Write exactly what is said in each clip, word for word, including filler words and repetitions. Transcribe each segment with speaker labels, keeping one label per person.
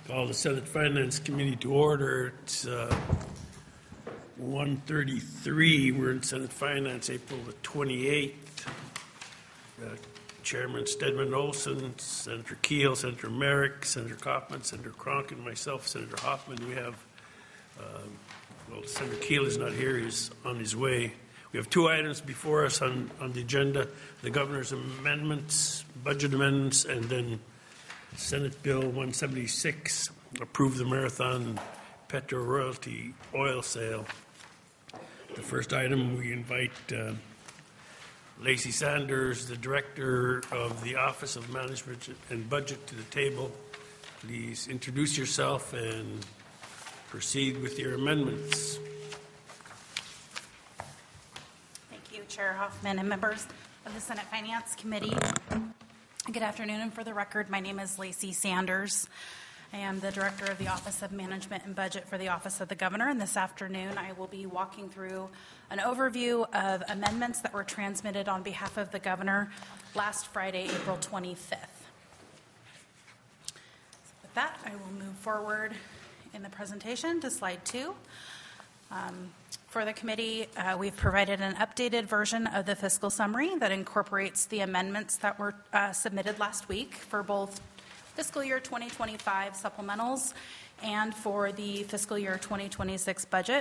Speaker 1: Call the Senate Finance Committee to order. It's uh, one thirty-three. We're in Senate Finance, April the twenty-eighth. Uh, Chairman Stedman Olson, Senator Keel, Senator Merrick, Senator Kaufman, Senator Cronk, and myself, Senator Hoffman. We have, uh, well, Senator Keel is not here. He's on his way. We have two items before us on, on the agenda, the governor's amendments, budget amendments, and then Senate Bill one seventy-six, approve the Marathon Petro Royalty oil sale. The first item, we invite uh, Lacey Sanders, the Director of the Office of Management and Budget, to the table. Please introduce yourself and proceed with your amendments.
Speaker 2: Thank you, Chair Hoffman and members of the Senate Finance Committee. Good afternoon, and for the record, my name is Lacey Sanders. I am the Director of the Office of Management and Budget for the Office of the Governor, and this afternoon I will be walking through an overview of amendments that were transmitted on behalf of the Governor last Friday, April twenty-fifth. So with that, I will move forward in the presentation to slide two. Um, For the committee, uh, we've provided an updated version of the fiscal summary that incorporates the amendments that were uh, submitted last week for both fiscal year twenty twenty-five supplementals and for the fiscal year twenty twenty-six budget.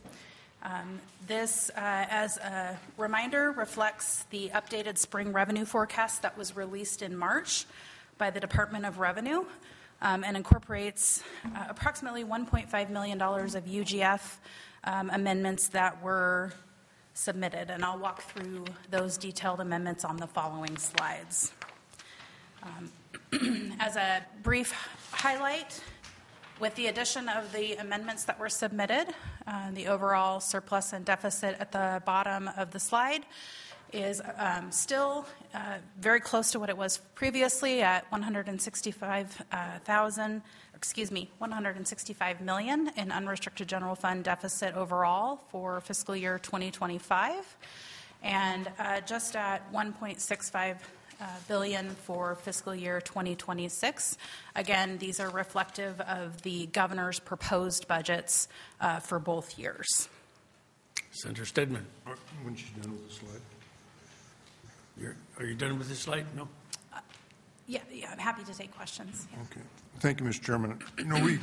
Speaker 2: Um, this, uh, as a reminder, reflects the updated spring revenue forecast that was released in March by the Department of Revenue um, and incorporates uh, approximately one point five million dollars of U G F Um, amendments that were submitted, and I'll walk through those detailed amendments on the following slides. Um, as a brief highlight, with the addition of the amendments that were submitted, uh, the overall surplus and deficit at the bottom of the slide is um, still uh, very close to what it was previously at one hundred sixty-five thousand. Excuse me, one hundred sixty-five million in unrestricted general fund deficit overall for fiscal year twenty twenty-five, and uh, just at one point six five uh, billion for fiscal year twenty twenty-six. Again, these are reflective of the governor's proposed budgets uh, for both years.
Speaker 1: Senator Stedman.
Speaker 3: When she's done with the slide.
Speaker 1: You're, are you done with this slide? No?
Speaker 2: Uh, yeah, yeah, I'm happy to take questions. Yeah.
Speaker 3: Okay. Thank you, Mister Chairman. You know, we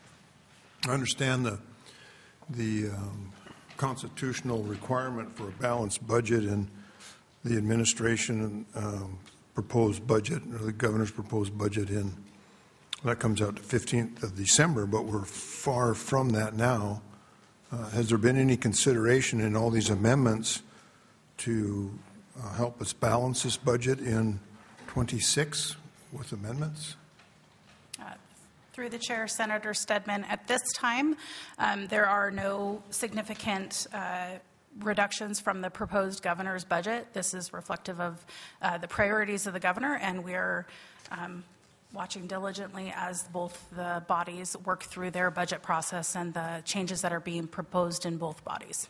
Speaker 3: understand the the um, constitutional requirement for a balanced budget and the administration um, proposed budget, or the governor's proposed budget in, that comes out the fifteenth of December, but we're far from that now. Uh, has there been any consideration in all these amendments to uh, help us balance this budget in twenty-six with amendments?
Speaker 2: Uh, through the chair, Senator Stedman, at this time, um, there are no significant uh, reductions from the proposed governor's budget. This is reflective of uh, the priorities of the governor, and we're um, watching diligently as both the bodies work through their budget process and the changes that are being proposed in both bodies.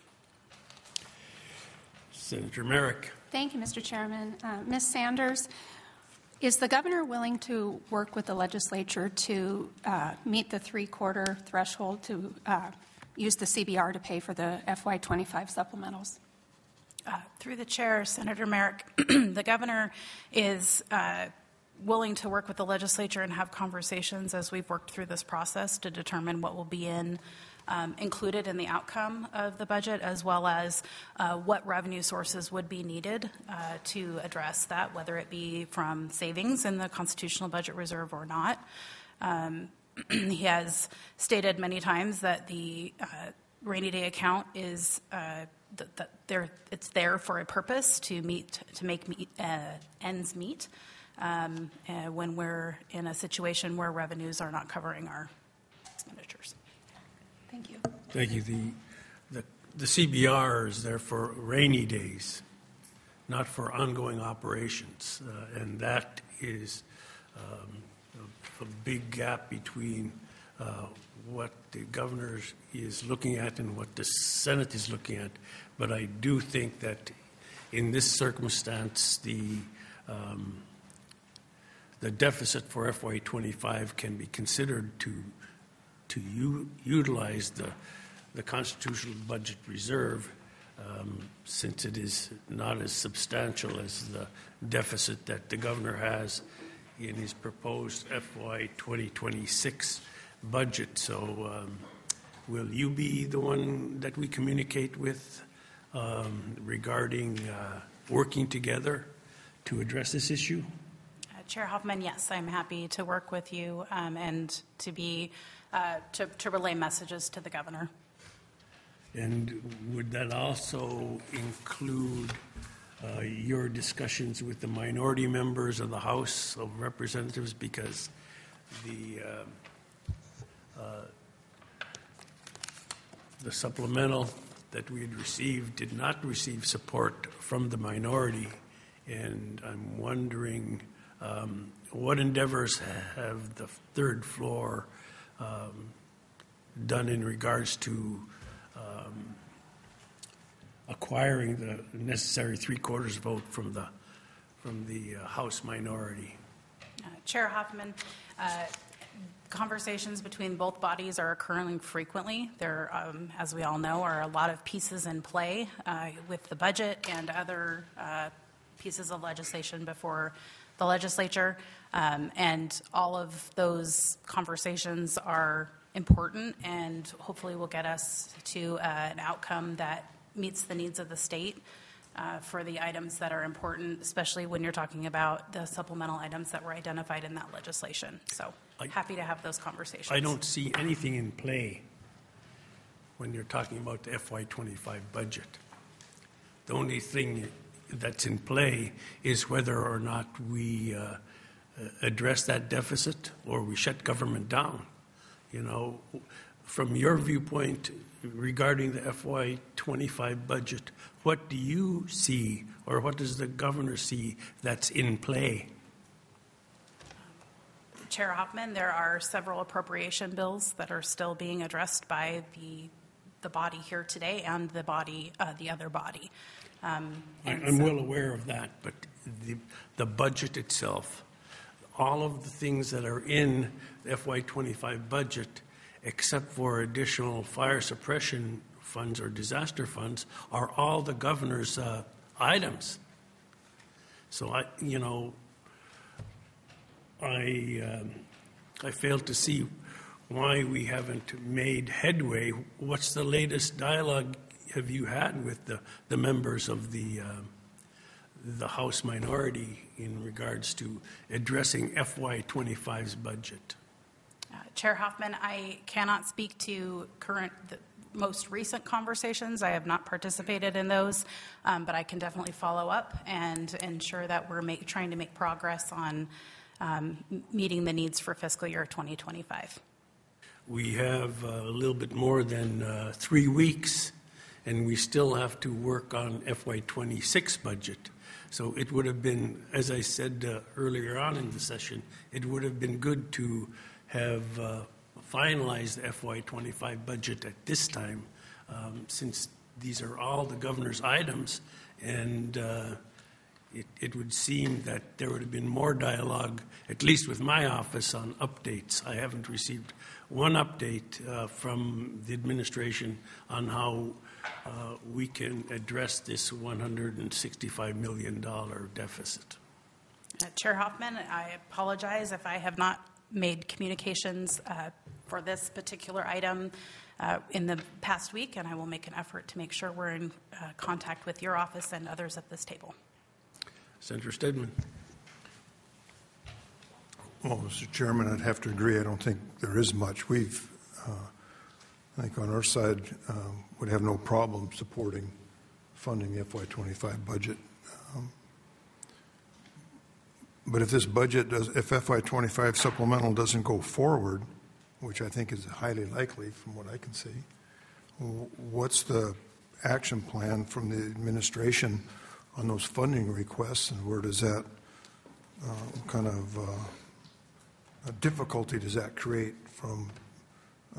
Speaker 1: Senator Merrick.
Speaker 4: Thank you, Mister Chairman. Uh, Miz Sanders, is the governor willing to work with the legislature to uh, meet the three-quarter threshold to uh, use the C B R to pay for the F Y twenty-five supplementals?
Speaker 2: Uh, through the chair, Senator Merrick, the governor is uh, willing to work with the legislature and have conversations as we've worked through this process to determine what will be in Um, included in the outcome of the budget, as well as uh, what revenue sources would be needed uh, to address that, whether it be from savings in the constitutional budget reserve or not. Um, he has stated many times that the uh, rainy day account is uh, th- th- there. It's there for a purpose to meet to make meet, uh, ends meet um, uh, when we're in a situation where revenues are not covering our expenditures. Thank you.
Speaker 1: Thank you. The, the, the C B R is there for rainy days, not for ongoing operations. Uh, and that is um, a, a big gap between uh, what the governor is looking at and what the Senate is looking at. But I do think that in this circumstance, the um, the deficit for F Y twenty-five can be considered to, to u- utilize the, the constitutional budget reserve, um, since it is not as substantial as the deficit that the governor has in his proposed F Y twenty twenty-six budget. So um, will you be the one that we communicate with um, regarding uh, working together to address this issue?
Speaker 2: Uh, Chair Hoffman, yes, I'm happy to work with you um, and to be uh, to, to relay messages to the governor.
Speaker 1: And would that also include uh, your discussions with the minority members of the House of Representatives? Because the uh, uh, the supplemental that we had received did not receive support from the minority, and I'm wondering um, what endeavors have the third floor um, done in regards to Um, acquiring the necessary three-quarters vote from the from the uh, House minority.
Speaker 2: Uh, Chair Hoffman, uh, conversations between both bodies are occurring frequently. There, um, as we all know, are a lot of pieces in play uh, with the budget and other uh, pieces of legislation before the legislature, um, and all of those conversations are important and hopefully will get us to uh, an outcome that meets the needs of the state uh, for the items that are important, especially when you're talking about the supplemental items that were identified in that legislation. So
Speaker 1: I,
Speaker 2: happy to have those conversations.
Speaker 1: I don't see anything in play when you're talking about the F Y twenty-five budget. The only thing that's in play is whether or not we uh, address that deficit or we shut government down. You know, from your viewpoint regarding the F Y twenty-five budget, what do you see, or what does the governor see that's in play?
Speaker 2: Chair Hoffman, there are several appropriation bills that are still being addressed by the the body here today and the body, uh, the other body. Um, and
Speaker 1: I'm
Speaker 2: so-
Speaker 1: well aware of that, but the the budget itself, all of the things that are in the F Y twenty-five budget, except for additional fire suppression funds or disaster funds, are all the governor's uh, items. So I, you know, I um, I fail to see why we haven't made headway. What's the latest dialogue have you had with the, the members of the uh, the House minority in regards to addressing F Y twenty-five's budget?
Speaker 2: Uh, Chair Hoffman, I cannot speak to current, the most recent conversations. I have not participated in those, um, but I can definitely follow up and ensure that we're make, trying to make progress on um, meeting the needs for fiscal year twenty twenty-five.
Speaker 1: We have a little bit more than uh, three weeks, and we still have to work on F Y twenty-six budget. So it would have been, as I said uh, earlier on in the session, it would have been good to have uh, finalized the F Y twenty-five budget at this time, um, since these are all the governor's items, and uh, it, it would seem that there would have been more dialogue, at least with my office, on updates. I haven't received one update uh, from the administration on how uh, we can address this one hundred sixty-five million dollars deficit.
Speaker 2: Uh, Chair Hoffman, I apologize if I have not made communications uh, for this particular item uh, in the past week, and I will make an effort to make sure we're in uh, contact with your office and others at this table.
Speaker 1: Senator Stedman.
Speaker 3: Well, Mister Chairman, I'd have to agree. I don't think there is much. We've, uh, I think on our side, um, would have no problem supporting funding the F Y twenty-five budget. Um, but if this budget does, if F Y twenty-five supplemental doesn't go forward, which I think is highly likely from what I can see, what's the action plan from the administration on those funding requests, and where does that uh, kind of uh, a difficulty does that create from uh,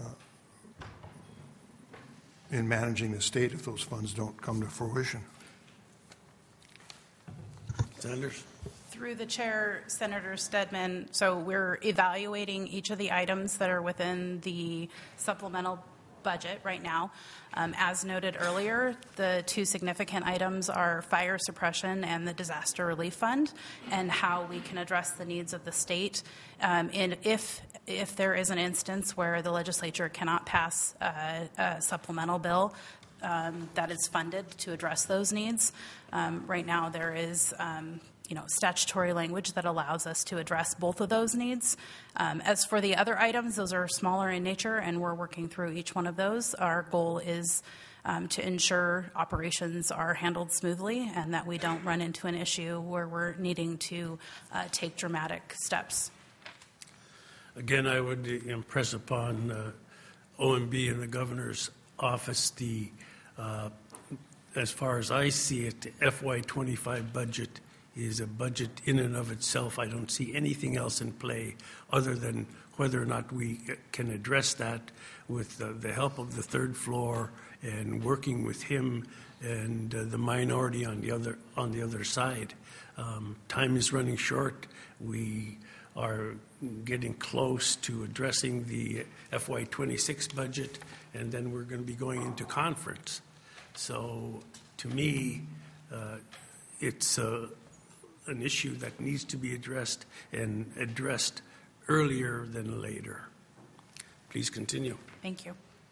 Speaker 3: in managing the state if those funds don't come to fruition?
Speaker 1: Sanders.
Speaker 2: Through the chair, Senator Stedman, so we're evaluating each of the items that are within the supplemental budget right now. Um, as noted earlier, the two significant items are fire suppression and the disaster relief fund, and how we can address the needs of the state. Um, and if if there is an instance where the legislature cannot pass a, a supplemental bill um, that is funded to address those needs, um, right now there is um, you know, statutory language that allows us to address both of those needs. Um, as for the other items, those are smaller in nature, and we're working through each one of those. Our goal is um, to ensure operations are handled smoothly and that we don't run into an issue where we're needing to uh, take dramatic steps.
Speaker 1: Again, I would impress upon uh, O M B and the governor's office the, uh, as far as I see it, the F Y twenty-five budget is a budget in and of itself. I don't see anything else in play other than whether or not we can address that with uh, the help of the third floor and working with him and uh, the minority on the other on the other side. Um, time is running short. We are getting close to addressing the F Y twenty-six budget, and then we're going to be going into conference. So to me, uh, it's uh, an issue that needs to be addressed and addressed earlier than later. Please continue.
Speaker 2: Thank you.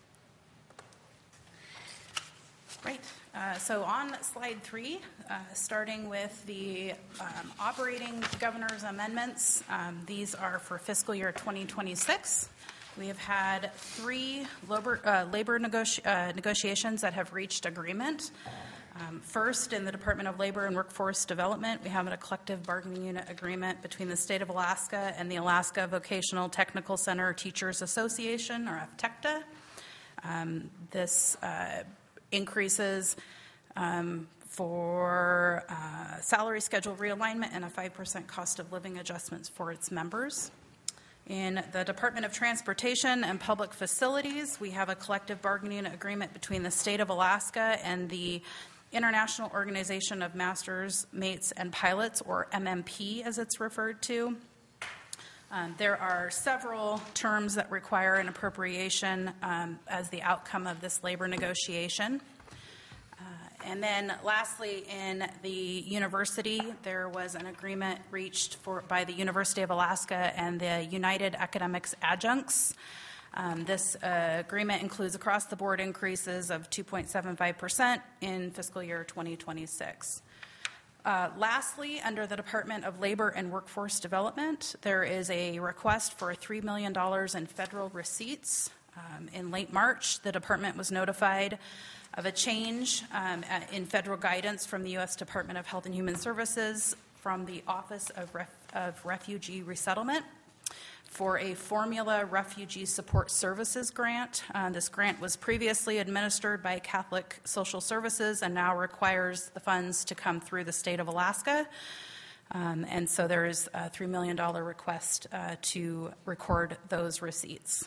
Speaker 2: Right. Uh, so on slide three, uh, starting with the um, operating governor's amendments, um, these are for fiscal year twenty twenty-six. We have had three labor, uh, labor negoti- uh, negotiations that have reached agreement. Um, first, in the Department of Labor and Workforce Development, we have a collective bargaining unit agreement between the state of Alaska and the Alaska Vocational Technical Center Teachers Association, or AFTECTA. Um, this uh, increases um, for uh, salary schedule realignment and a five percent cost of living adjustments for its members. In the Department of Transportation and Public Facilities, we have a collective bargaining unit agreement between the state of Alaska and the International Organization of Masters, Mates, and Pilots, or M M P as it's referred to. Um, there are several terms that require an appropriation um, as the outcome of this labor negotiation. Uh, and then lastly, in the university, there was an agreement reached for, by the University of Alaska and the United Academics Adjuncts. Um, this uh, agreement includes across-the-board increases of two point seven five percent in fiscal year twenty twenty-six. Uh, lastly, under the Department of Labor and Workforce Development, there is a request for three million dollars in federal receipts. Um, in late March, the department was notified of a change um, in federal guidance from the U S Department of Health and Human Services from the Office of, Ref- of Refugee Resettlement for a Formula Refugee Support Services grant. Uh, this grant was previously administered by Catholic Social Services and now requires the funds to come through the state of Alaska. Um, and so there is a three million dollars request uh, to record those receipts.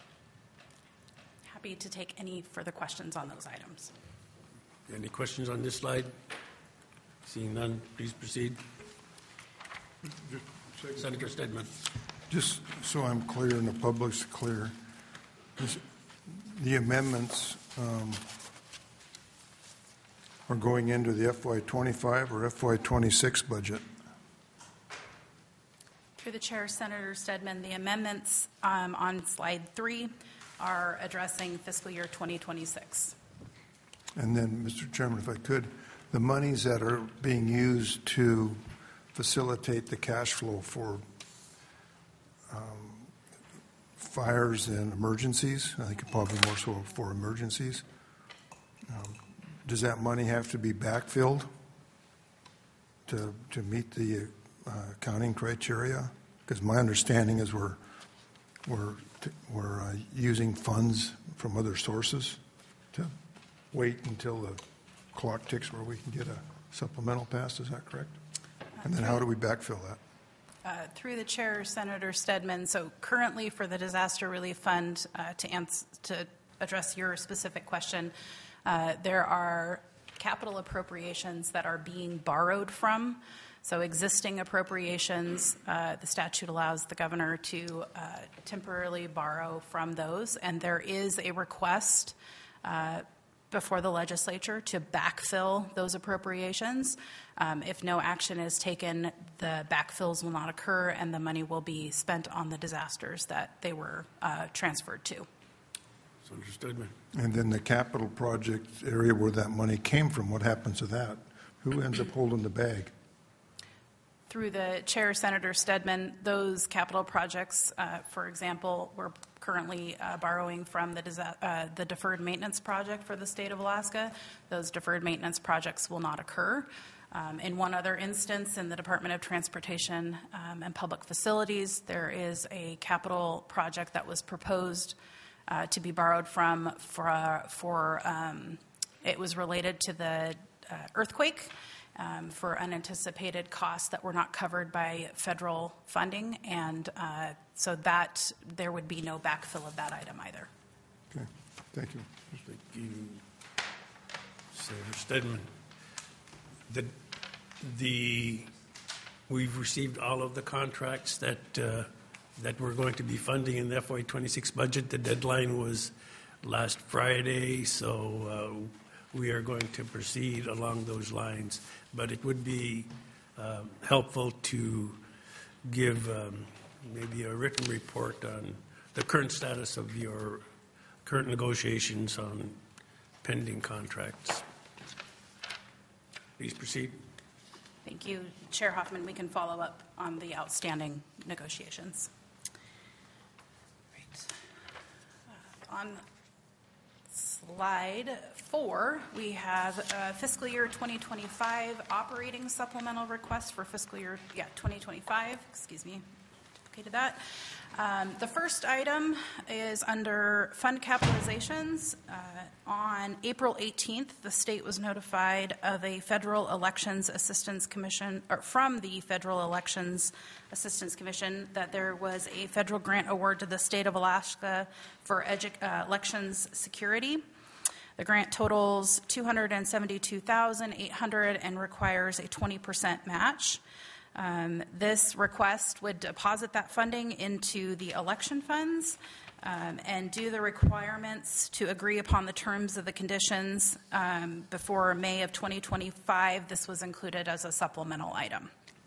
Speaker 2: Happy to take any further questions on those items.
Speaker 1: Any questions on this slide? Seeing none, please proceed. Senator Stedman.
Speaker 3: Just so I'm clear and the public's clear, this, the amendments um, are going into the F Y twenty-five or F Y twenty-six budget?
Speaker 2: Through the chair, Senator Stedman, the amendments um, on slide three are addressing fiscal year twenty twenty-six.
Speaker 3: And then, Mister Chairman, if I could, the monies that are being used to facilitate the cash flow for um, fires and emergencies, I think probably more so for emergencies, um, does that money have to be backfilled to to meet the uh, accounting criteria? Because my understanding is we're we're we're uh, using funds from other sources to wait until the clock ticks where we can get a supplemental passed. Is that correct? And then how do we backfill that?
Speaker 2: Uh, through the chair, Senator Stedman, so currently for the Disaster Relief Fund, uh, to, ans- to address your specific question, uh, there are capital appropriations that are being borrowed from. So existing appropriations, uh, the statute allows the governor to uh, temporarily borrow from those, and there is a request uh, before the legislature to backfill those appropriations. Um, if no action is taken, the backfills will not occur, and the money will be spent on the disasters that they were uh, transferred to.
Speaker 1: It's understood, ma'am.
Speaker 3: And then the capital project area where that money came from, what happens to that? Who ends up holding the bag?
Speaker 2: Through the chair, Senator Stedman, those capital projects, uh, for example, we're currently uh, borrowing from the, disa- uh, the deferred maintenance project for the state of Alaska. Those deferred maintenance projects will not occur. Um, in one other instance, in the Department of Transportation um, and Public Facilities, there is a capital project that was proposed uh, to be borrowed from for, for um, it was related to the uh, earthquake. Um, for unanticipated costs that were not covered by federal funding, and uh, so that there would be no backfill of that item either.
Speaker 3: Okay, thank you.
Speaker 1: Thank you, Senator Stedman. The, the, we've received all of the contracts that, uh, that we're going to be funding in the F Y twenty-six budget. The deadline was last Friday, so uh, we are going to proceed along those lines. But it would be um, helpful to give um, maybe a written report on the current status of your current negotiations on pending contracts. Please proceed.
Speaker 2: Thank you, Chair Hoffman. We can follow up on the outstanding negotiations. Right. Uh, on slide four, we have a fiscal year twenty twenty-five operating supplemental request for fiscal year, yeah, twenty twenty-five, excuse me, duplicated that. Um, the first item is under fund capitalizations. Uh, on April eighteenth, the state was notified of a Federal Elections Assistance Commission, or from the Federal Elections Assistance Commission, that there was a federal grant award to the state of Alaska for edu- uh, elections security. The grant totals two hundred seventy-two thousand eight hundred dollars and requires a twenty percent match. Um, this request would deposit that funding into the election funds um, and do the requirements to agree upon the terms of the conditions um, before May of twenty twenty-five. This was included as a supplemental item.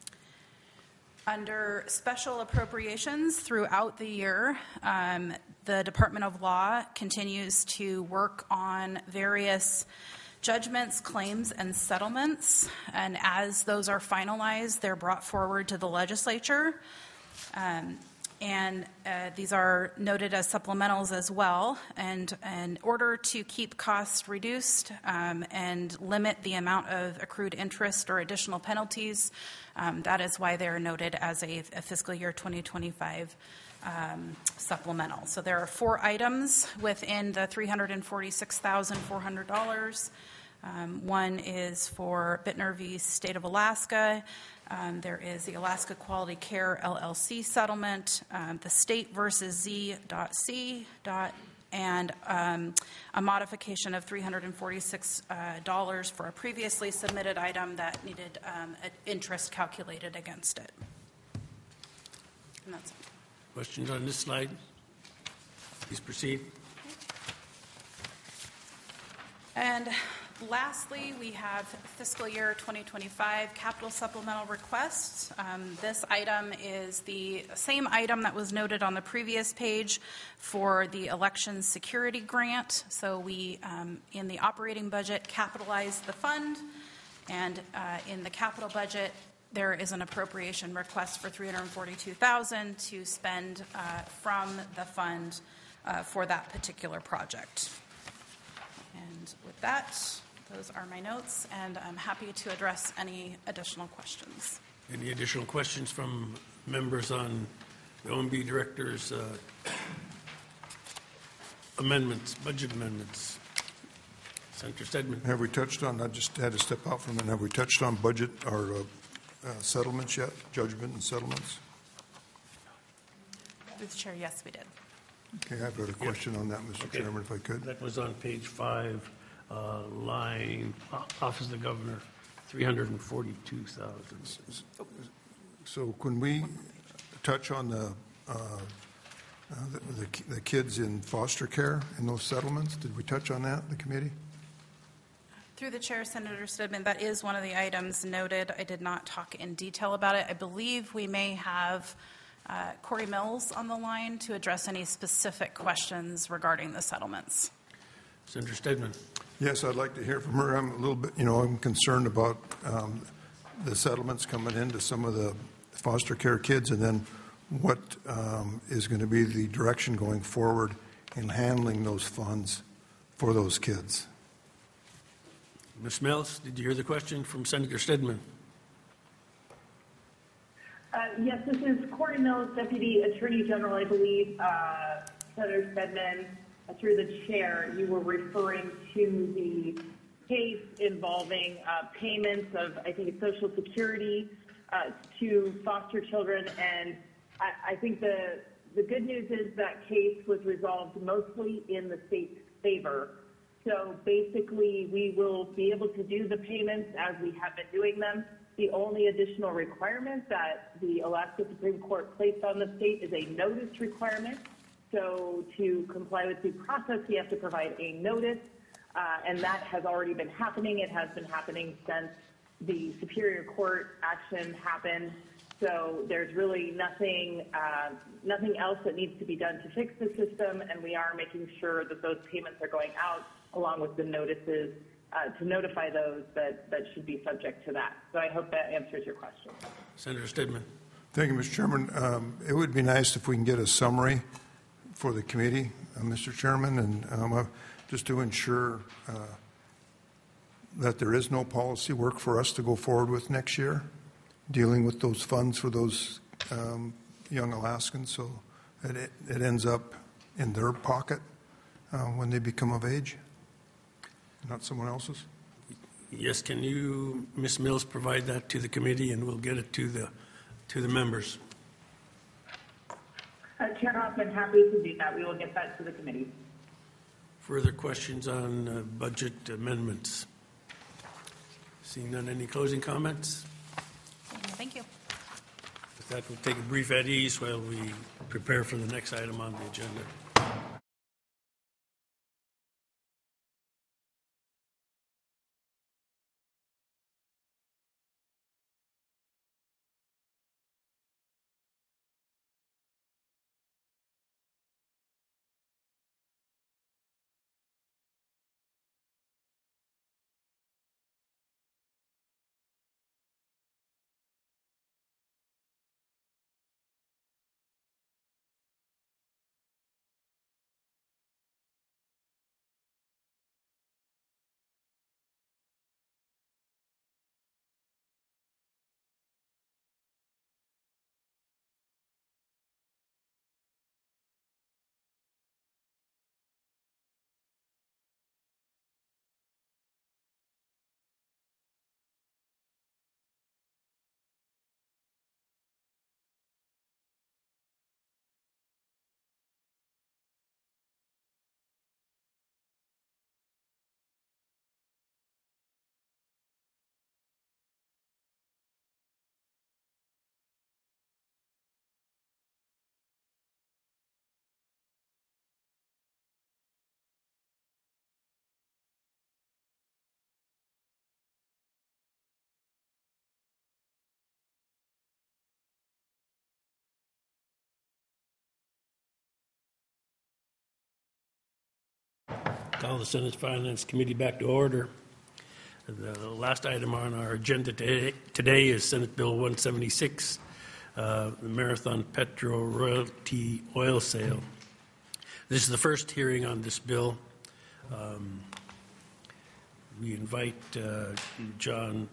Speaker 2: Under special appropriations throughout the year, um, the Department of Law continues to work on various judgments, claims, and settlements. And as those are finalized, they're brought forward to the legislature. Um, and uh, these are noted as supplementals as well. And in order to keep costs reduced um, and limit the amount of accrued interest or additional penalties, um, that is why they're noted as a, a fiscal year twenty twenty-five um, supplemental. So there are four items within the three hundred forty-six thousand four hundred dollars. Um, one is for Bittner v. State of Alaska. Um, there is the Alaska Quality Care L L C settlement, um, the state versus Z.C. and um, a modification of three hundred forty-six dollars uh, for a previously submitted item that needed um, interest calculated against it. And that's it.
Speaker 1: Questions on this slide? Please proceed.
Speaker 2: And lastly, we have fiscal year twenty twenty-five capital supplemental requests. Um, this item is the same item that was noted on the previous page for the election security grant. So we, um, in the operating budget, capitalized the fund, and uh, in the capital budget, there is an appropriation request for three hundred forty-two thousand dollars to spend uh, from the fund uh, for that particular project. And with that, those are my notes, and I'm happy to address any additional questions.
Speaker 1: Any additional questions from members on the O M B Director's uh, amendments, budget amendments? Senator Stedman.
Speaker 3: Have we touched on, I just had to step out for a minute, have we touched on budget or uh, uh, settlements yet, judgment and settlements?
Speaker 2: Through the chair, yes, we did.
Speaker 3: Okay, I've got a question on that, Mister
Speaker 1: Okay.
Speaker 3: Chairman, if I could.
Speaker 1: That was on page five uh, line, o- Office of the Governor, three hundred forty-two thousand.
Speaker 3: So can we touch on the, uh, uh, the, the- the kids in foster care in those settlements? Did we touch on that, the committee?
Speaker 2: Through the chair, Senator Stedman, that is one of the items noted. I did not talk in detail about it. I believe we may have uh, Corey Mills on the line to address any specific questions regarding the settlements.
Speaker 1: Senator Stedman.
Speaker 3: Yes, I'd like to hear from her. I'm a little bit, you know, I'm concerned about um, the settlements coming into some of the foster care kids, and then what um, is going to be the direction going forward in handling those funds for those kids.
Speaker 1: Miz Mills, did you hear the question from Senator Stedman?
Speaker 5: Uh, yes, this is Corey Mills, Deputy Attorney General, I believe. Uh, Senator Stedman, uh, through the chair, you were referring to the case involving uh, payments of, I think it's Social Security uh, to foster children. And I, I think the, the good news is that case was resolved mostly in the state's favor. So basically, we will be able to do the payments as we have been doing them. The only additional requirement that the Alaska Supreme Court placed on the state is a notice requirement. So to comply with due process, we have to provide a notice, uh, and that has already been happening. It has been happening since the Superior Court action happened. So there's really nothing, uh, nothing else that needs to be done to fix the system, and we are making sure that those payments are going out along with the notices uh, to notify those that, that should be subject to that. So I hope that answers your question.
Speaker 1: Senator Stedman.
Speaker 3: Thank you, Mister Chairman. Um, it would be nice if we can get a summary for the committee, uh, Mister Chairman, and um, uh, just to ensure uh, that there is no policy work for us to go forward with next year, dealing with those funds for those um, young Alaskans, so that it, it ends up in their pocket uh, when they become of age, not someone else's.
Speaker 1: Yes, can you, Miz Mills, provide that to the committee, and we'll get it to the to the members.
Speaker 5: Uh, Chair Hoffman, happy to do that. We will get that to the committee.
Speaker 1: Further questions on uh, budget amendments? Seeing none, any closing comments?
Speaker 2: Thank you.
Speaker 1: With that, we'll take a brief at ease while we prepare for the next item on the agenda. Call the Senate Finance Committee back to order. The last item on our agenda today, today is Senate Bill one seventy-six, uh, the Marathon Petro Royalty Oil Sale. This is the first hearing on this bill. Um, we invite uh, John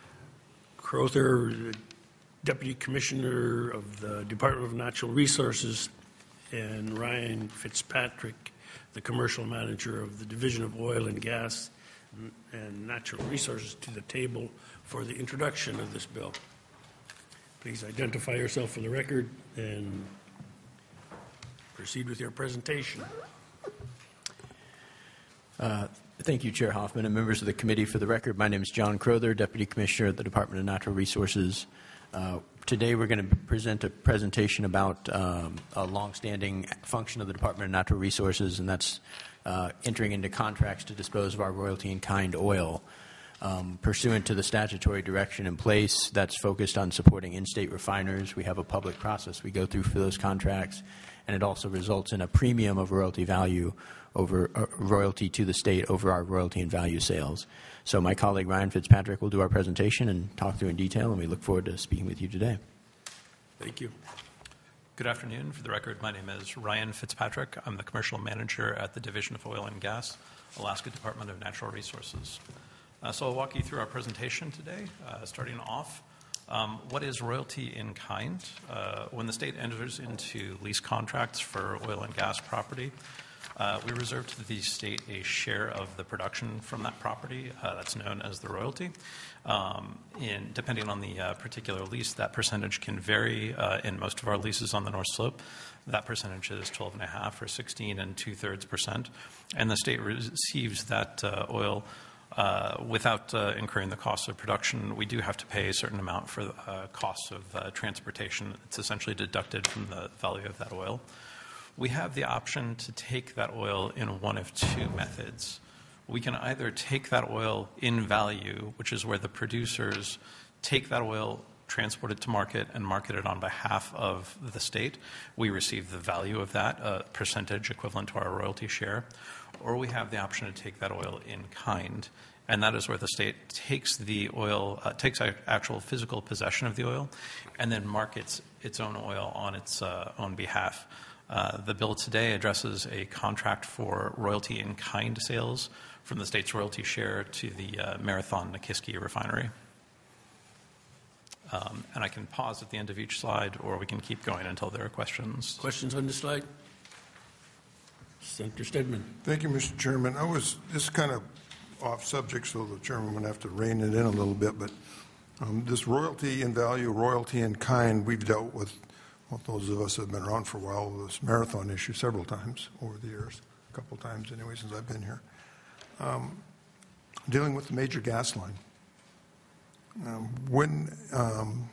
Speaker 1: Crowther, Deputy Commissioner of the Department of Natural Resources, and Ryan Fitzpatrick, the Commercial Manager of the Division of Oil and Gas and Natural Resources, to the table for the introduction of this bill. Please identify yourself for the record and proceed with your presentation.
Speaker 6: Uh, Thank you, Chair Hoffman and members of the committee. For the record, my name is John Crowther, Deputy Commissioner at the Department of Natural Resources. Uh, today we're going to present a presentation about um, a longstanding function of the Department of Natural Resources, and that's uh, entering into contracts to dispose of our royalty-in-kind oil. Um, pursuant to the statutory direction in place that's focused on supporting in-state refiners, we have a public process we go through for those contracts, and it also results in a premium of royalty value over uh, royalty to the state over our royalty and value sales. So my colleague Ryan Fitzpatrick will do our presentation and talk through in detail, and we look forward to speaking with you today.
Speaker 1: Thank you.
Speaker 7: Good afternoon. For the record, my name is Ryan Fitzpatrick. I'm the Commercial Manager at the Division of Oil and Gas, Alaska Department of Natural Resources. Uh, so I'll walk you through our presentation today. Uh, starting off, um, what is royalty in kind? Uh, when the state enters into lease contracts for oil and gas property, Uh, we reserve to the state a share of the production from that property. Uh, that's known as the royalty. Um, in, depending on the uh, particular lease, that percentage can vary. Uh, in most of our leases on the North Slope, that percentage is twelve and a half or sixteen and two thirds percent. And the state receives that uh, oil uh, without uh, incurring the cost of production. We do have to pay a certain amount for uh, costs of uh, transportation. It's essentially deducted from the value of that oil. We have the option to take that oil in one of two methods. We can either take that oil in value, which is where the producers take that oil, transport it to market, and market it on behalf of the state. We receive the value of that, a percentage equivalent to our royalty share. Or we have the option to take that oil in kind, and that is where the state takes the oil, uh, takes actual physical possession of the oil, and then markets its own oil on its uh, own behalf. Uh, the bill today addresses a contract for royalty in kind sales from the state's royalty share to the uh, Marathon Nikiski refinery. Um, and I can pause at the end of each slide, or we can keep going until there are questions.
Speaker 1: Questions on this slide? Senator Stedman.
Speaker 3: Thank you, Mister Chairman. I was, this is kind of off subject, so the chairman would have to rein it in a little bit, but um, this royalty in value, royalty in kind, we've dealt with, well, those of us who have been around for a while, this Marathon issue several times over the years, a couple times anyway since I've been here. Um, dealing with the major gas line. Um, when um,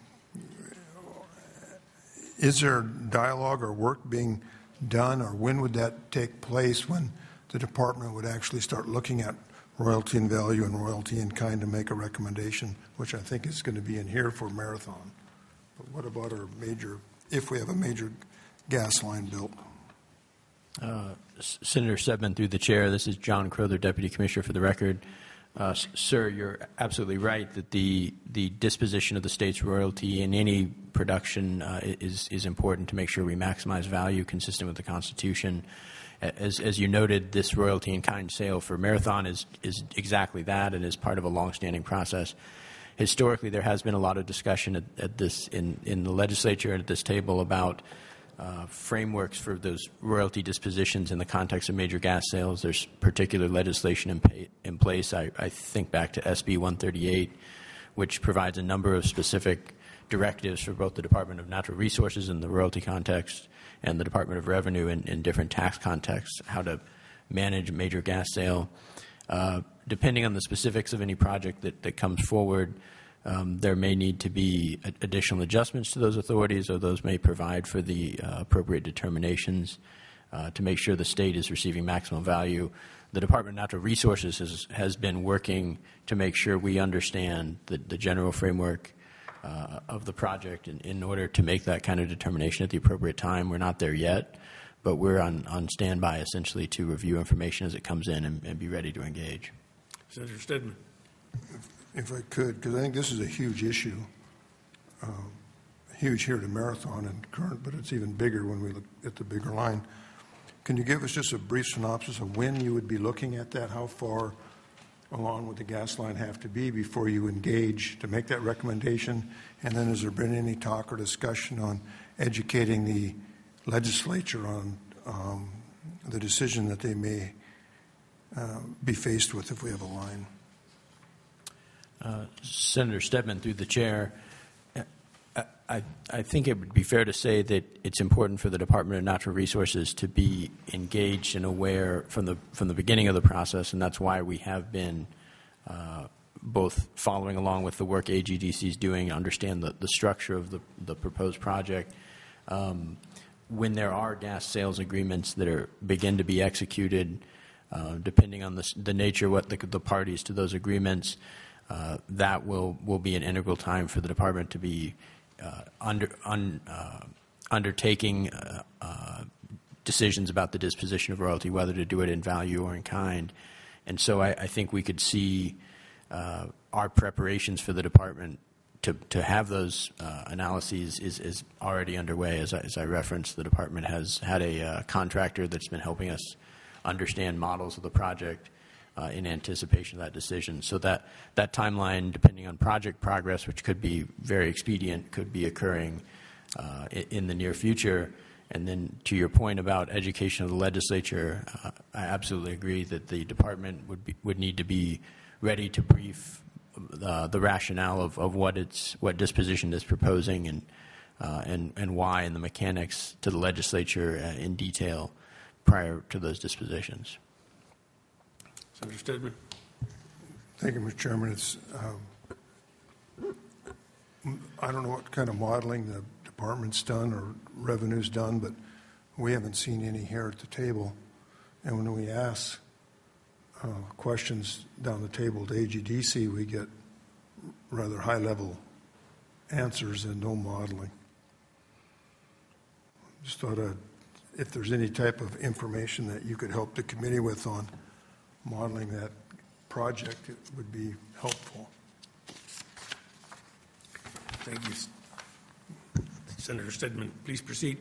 Speaker 3: is there dialogue or work being done, or when would that take place when the department would actually start looking at royalty in value and royalty in kind to make a recommendation, which I think is going to be in here for Marathon? But what about our major, if we have a major gas line built?
Speaker 6: Uh, Senator Stedman, through the chair, this is John Crowther, Deputy Commissioner for the record. Uh, sir, you're absolutely right that the the disposition of the state's royalty in any production uh, is is important to make sure we maximize value consistent with the Constitution. As as you noted, this royalty in kind sale for Marathon is is exactly that, and is part of a longstanding process. Historically, there has been a lot of discussion at, at this in in the legislature and at this table about Uh, frameworks for those royalty dispositions in the context of major gas sales. There's particular legislation in, pay, in place. I, I think back to S B one thirty-eight, which provides a number of specific directives for both the Department of Natural Resources in the royalty context and the Department of Revenue in, in different tax contexts, how to manage a major gas sale. Uh, depending on the specifics of any project that, that comes forward, Um, there may need to be additional adjustments to those authorities, or those may provide for the uh, appropriate determinations uh, to make sure the state is receiving maximum value. The Department of Natural Resources has, has been working to make sure we understand the, the general framework uh, of the project in, in order to make that kind of determination at the appropriate time. We're not there yet, but we're on, on standby essentially to review information as it comes in and, and be ready to engage.
Speaker 1: Senator Stedman.
Speaker 3: If I could, because I think this is a huge issue, um, huge here to Marathon and current, but it's even bigger when we look at the bigger line. Can you give us just a brief synopsis of when you would be looking at that? How far along would the gas line have to be before you engage to make that recommendation? And then has there been any talk or discussion on educating the legislature on um, the decision that they may uh, be faced with if we have a line?
Speaker 6: Uh, Senator Stedman, through the chair, I, I think it would be fair to say that it's important for the Department of Natural Resources to be engaged and aware from the from the beginning of the process, and that's why we have been uh, both following along with the work A G D C is doing, understand the, the structure of the, the proposed project. Um, when there are gas sales agreements that are begin to be executed, uh, depending on the, the nature, what the, the parties to those agreements, uh, that will, will be an integral time for the department to be Uh, under, un, uh, undertaking uh, uh, decisions about the disposition of royalty, whether to do it in value or in kind. And so I, I think we could see uh, our preparations for the department to, to have those uh, analyses is, is already underway. As I, as I referenced, the department has had a uh, contractor that's been helping us understand models of the project Uh, in anticipation of that decision. So that, that timeline, depending on project progress, which could be very expedient, could be occurring uh, in, in the near future. And then to your point about education of the legislature, uh, I absolutely agree that the department would, be, would need to be ready to brief uh, the rationale of, of what, it's, what disposition is proposing and, uh, and, and why, and the mechanics to the legislature uh, in detail prior to those dispositions.
Speaker 1: Senator Stedman.
Speaker 3: Thank you, Mister Chairman. It's, um, I don't know what kind of modeling the department's done or revenue's done, but we haven't seen any here at the table. And when we ask uh, questions down the table to A G D C, we get rather high-level answers and no modeling. Just thought I'd, if there's any type of information that you could help the committee with on modeling that project, it would be helpful.
Speaker 1: Thank you. Senator Stedman, please proceed.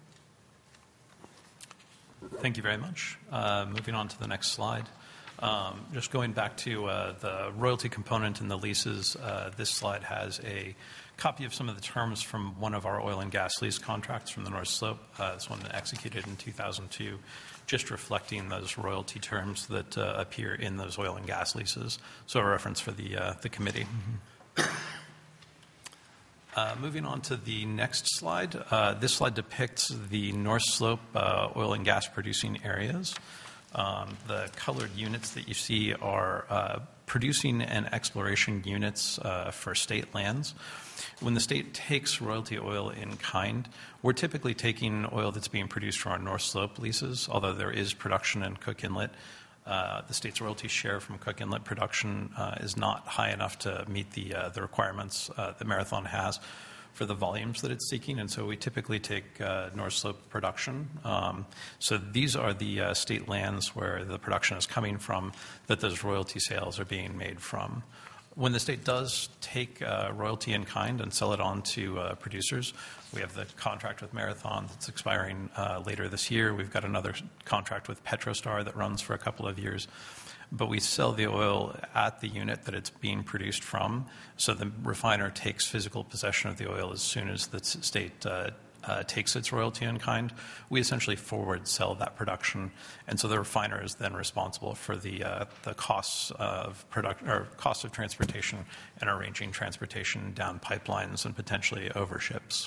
Speaker 7: Thank you very much. Uh, moving on to the next slide. Um, just going back to uh, the royalty component in the leases, uh, this slide has a copy of some of the terms from one of our oil and gas lease contracts from the North Slope. Uh, this one executed in two thousand two, just reflecting those royalty terms that uh, appear in those oil and gas leases. So a reference for the, uh, the committee. Mm-hmm. Uh, moving on to the next slide. Uh, this slide depicts the North Slope uh, oil and gas producing areas. Um, the colored units that you see are uh, producing and exploration units uh, for state lands. When the state takes royalty oil in kind, we're typically taking oil that's being produced from our North Slope leases, although there is production in Cook Inlet. Uh, the state's royalty share from Cook Inlet production uh, is not high enough to meet the, uh, the requirements uh, that Marathon has for the volumes that it's seeking, and so we typically take uh, North Slope production. Um, so these are the uh, state lands where the production is coming from, that those royalty sales are being made from. When the state does take uh, royalty in kind and sell it on to uh, producers, we have the contract with Marathon that's expiring uh, later this year. We've got another contract with Petrostar that runs for a couple of years. But we sell the oil at the unit that it's being produced from, so the refiner takes physical possession of the oil as soon as the state uh, uh, takes its royalty in kind. We essentially forward sell that production, and so the refiner is then responsible for the uh, the costs of product or cost of transportation and arranging transportation down pipelines and potentially over ships.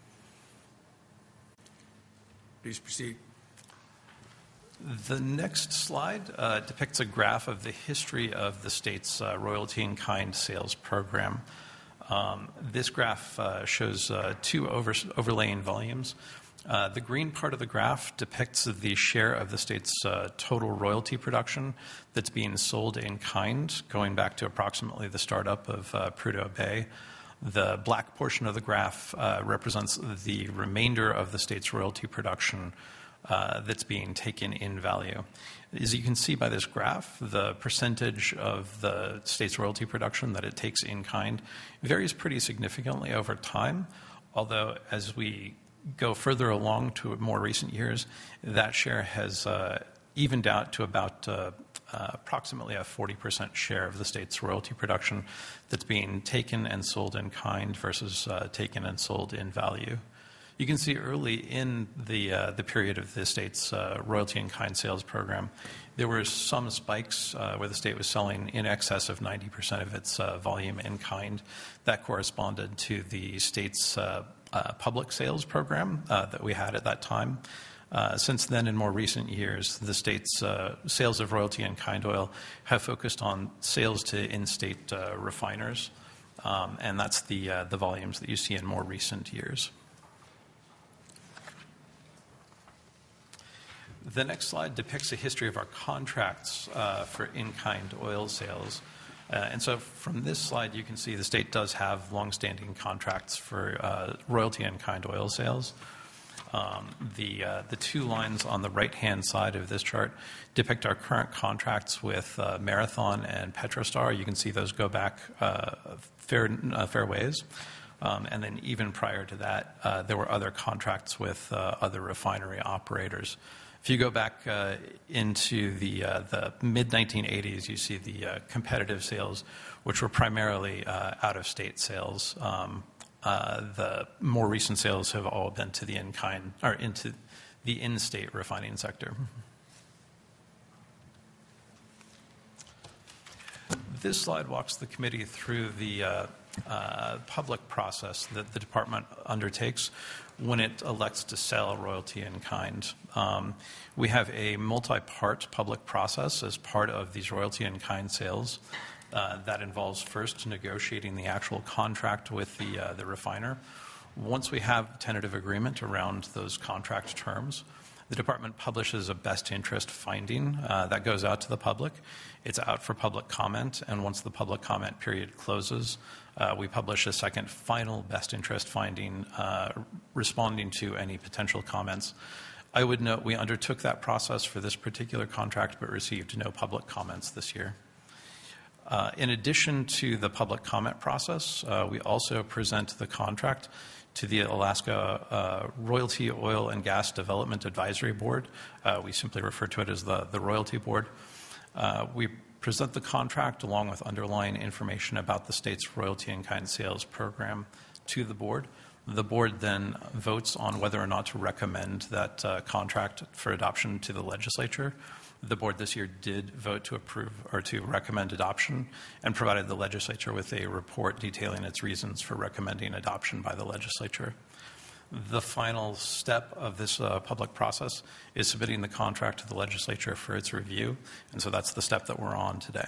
Speaker 1: Please proceed.
Speaker 7: The next slide uh, depicts a graph of the history of the state's uh, royalty in kind sales program. Um, this graph uh, shows uh, two over, overlaying volumes. Uh, the green part of the graph depicts the share of the state's uh, total royalty production that's being sold in kind, going back to approximately the startup of uh, Prudhoe Bay. The black portion of the graph uh, represents the remainder of the state's royalty production uh, that's being taken in value. As you can see by this graph, the percentage of the state's royalty production that it takes in kind varies pretty significantly over time, although as we go further along to more recent years, that share has uh, evened out to about uh, uh, approximately a forty percent share of the state's royalty production that's being taken and sold in kind versus uh, taken and sold in value. You can see early in the uh, the period of the state's uh, royalty in kind sales program, there were some spikes uh, where the state was selling in excess of ninety percent of its uh, volume in kind. That corresponded to the state's uh, uh, public sales program uh, that we had at that time. Uh, since then, in more recent years, the state's uh, sales of royalty in kind oil have focused on sales to in-state uh, refiners, um, and that's the uh, the volumes that you see in more recent years. The next slide depicts a history of our contracts uh, for in-kind oil sales. Uh, and so from this slide, you can see the state does have longstanding contracts for uh, royalty in-kind oil sales. Um, the, uh, the two lines on the right-hand side of this chart depict our current contracts with uh, Marathon and Petrostar. You can see those go back uh, fair, uh, fair ways. Um, and then even prior to that, uh, there were other contracts with uh, other refinery operators. If you go back uh, into the, uh, the mid nineteen eighties, you see the uh, competitive sales, which were primarily uh, out-of-state sales. Um, uh, the more recent sales have all been to the in-kind or into the in-state refining sector. This slide walks the committee through the uh, uh, public process that the department undertakes when it elects to sell royalty in kind. Um, we have a multi-part public process as part of these royalty in kind sales. Uh, that involves first negotiating the actual contract with the, uh, the refiner. Once we have tentative agreement around those contract terms, the department publishes a best interest finding uh, that goes out to the public. It's out for public comment, and once the public comment period closes, uh, we publish a second final best interest finding uh, responding to any potential comments. I would note we undertook that process for this particular contract but received no public comments this year. Uh, in addition to the public comment process, uh, we also present the contract to the Alaska uh, Royalty Oil and Gas Development Advisory Board. Uh, we simply refer to it as the, the Royalty Board. Uh, we present the contract along with underlying information about the state's royalty in kind sales program to the board. The board then votes on whether or not to recommend that uh, contract for adoption to the legislature. The board this year did vote to approve or to recommend adoption and provided the legislature with a report detailing its reasons for recommending adoption by the legislature. The final step of this uh, public process is submitting the contract to the legislature for its review, and so that's the step that we're on today.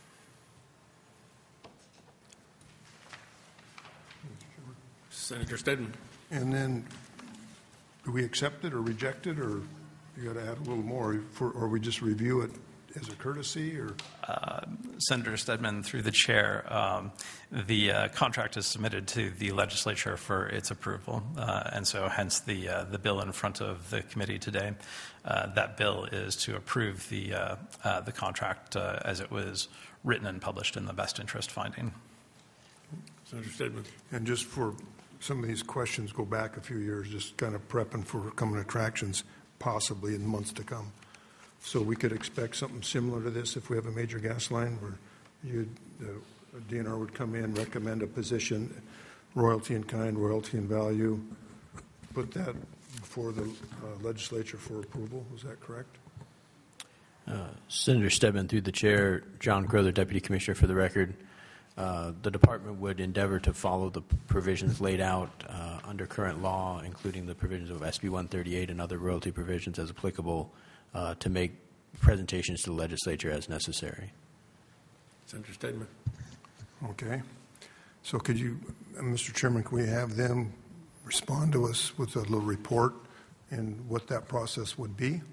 Speaker 1: Senator Stedman.
Speaker 3: And then, do we accept it or reject it, or you got to add a little more, for, or we just review it as a courtesy, or?
Speaker 7: Uh, Senator Stedman, through the chair, um, the uh, contract is submitted to the legislature for its approval, uh, and so hence the uh, the bill in front of the committee today. Uh, that bill is to approve the uh, uh, the contract uh, as it was written and published in the best interest finding.
Speaker 1: Senator Stedman.
Speaker 3: And just for some of these questions go back a few years, just kind of prepping for coming attractions, possibly in months to come. So we could expect something similar to this if we have a major gas line where you, uh, D N R would come in, recommend a position, royalty in kind, royalty in value, put that before the uh, legislature for approval. Is that correct?
Speaker 6: Uh, Senator Stedman, through the chair, John Crowther, Deputy Commissioner, for the record. Uh, the department would endeavor to follow the provisions laid out uh, under current law, including the provisions of S B one thirty-eight and other royalty provisions as applicable, uh, to make presentations to the legislature as necessary.
Speaker 1: Senator Stedman.
Speaker 3: Okay. So could you, uh, Mister Chairman, can we have them respond to us with a little report and what that process would be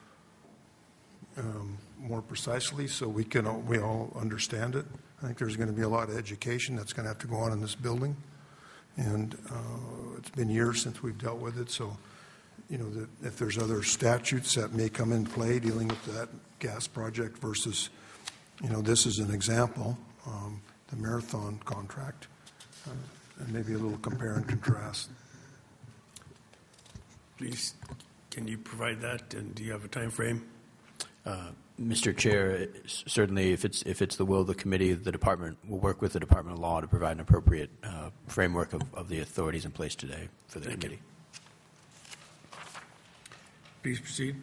Speaker 3: um, more precisely so we can all, we all understand it? I think there's going to be a lot of education that's going to have to go on in this building, and uh, it's been years since we've dealt with it. So, you know, that if there's other statutes that may come in play dealing with that gas project versus, you know, this is an example, um, the Marathon contract, uh, and maybe a little compare and contrast.
Speaker 1: Please, can you provide that, and do you have a time frame?
Speaker 6: Uh, Mister Chair, certainly if it's if it's the will of the committee, the department will work with the Department of Law to provide an appropriate uh, framework of, of the authorities in place today for the
Speaker 1: Thank
Speaker 6: committee.
Speaker 1: You. Please proceed.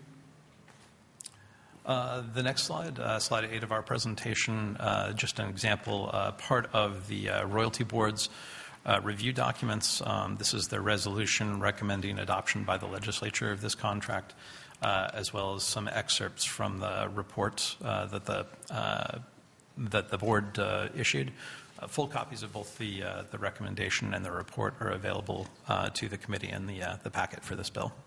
Speaker 7: Uh, the next slide, uh, slide eight of our presentation, uh, just an example, uh, part of the uh, royalty board's uh, review documents. Um, this is the resolution recommending adoption by the legislature of this contract, uh, as well as some excerpts from the report uh, that the uh, that the board uh, issued. Uh, full copies of both the uh, the recommendation and the report are available uh, to the committee in the uh, the packet for this bill.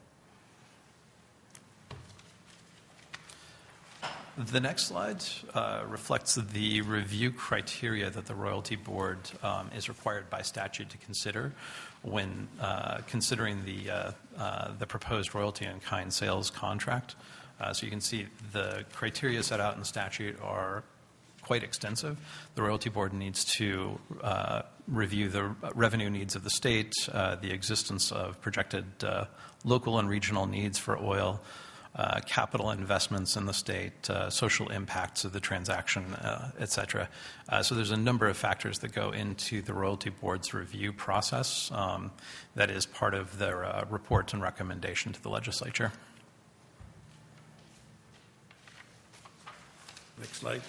Speaker 7: The next slide uh, reflects the review criteria that the Royalty Board um, is required by statute to consider when uh, considering the, uh, uh, the proposed royalty in kind sales contract. Uh, so you can see the criteria set out in the statute are quite extensive. The Royalty Board needs to uh, review the revenue needs of the state, uh, the existence of projected uh, local and regional needs for oil, Uh, capital investments in the state, uh, social impacts of the transaction, uh, et cetera. Uh, so there's a number of factors that go into the Royalty Board's review process um, that is part of their uh, report and recommendation to the legislature.
Speaker 1: Next slide.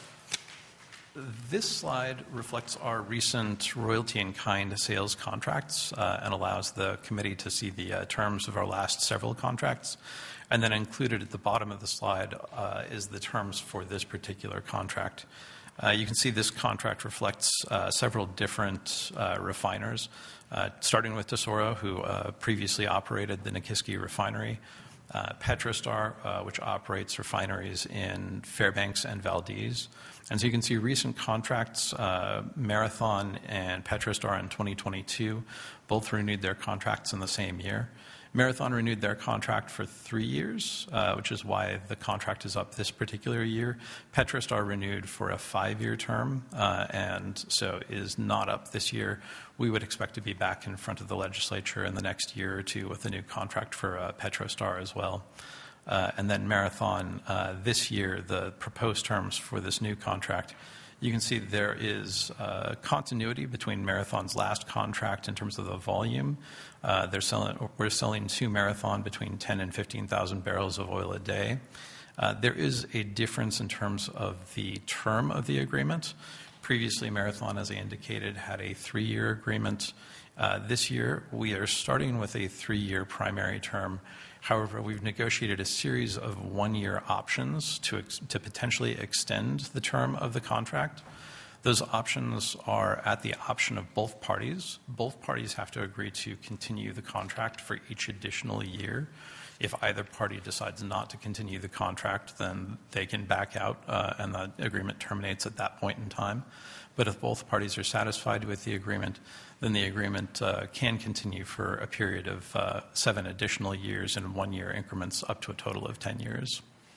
Speaker 7: This slide reflects our recent royalty in kind sales contracts uh, and allows the committee to see the uh, terms of our last several contracts. And then included at the bottom of the slide uh, is the terms for this particular contract. Uh, you can see this contract reflects uh, several different uh, refiners, uh, starting with Tesoro, who uh, previously operated the Nikiski refinery, uh, Petrostar, uh, which operates refineries in Fairbanks and Valdez. And so you can see recent contracts, uh, Marathon and Petrostar in twenty twenty-two, both renewed their contracts in the same year. Marathon renewed their contract for three years, uh, which is why the contract is up this particular year. Petrostar renewed for a five-year term, uh, and so is not up this year. We would expect to be back in front of the legislature in the next year or two with a new contract for uh, Petrostar as well. Uh, and then Marathon, uh, this year, the proposed terms for this new contract, you can see there is uh, continuity between Marathon's last contract in terms of the volume. Uh, they're selling, we're selling to Marathon between ten and fifteen thousand barrels of oil a day. Uh, there is a difference in terms of the term of the agreement. Previously, Marathon, as I indicated, had a three-year agreement. Uh, this year, we are starting with a three-year primary term. However, we've negotiated a series of one-year options to, ex- to potentially extend the term of the contract. Those options are at the option of both parties. Both parties have to agree to continue the contract for each additional year. If either party decides not to continue the contract, then they can back out uh, and the agreement terminates at that point in time. But if both parties are satisfied with the agreement, then the agreement uh, can continue for a period of uh, seven additional years in one-year increments up to a total of ten years.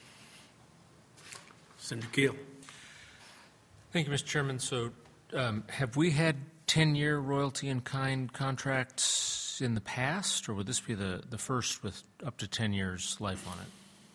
Speaker 1: Senator Keel.
Speaker 8: Thank you, Mister Chairman. So um, have we had ten-year royalty in kind contracts in the past, or would this be the, the first with up to ten years life on it?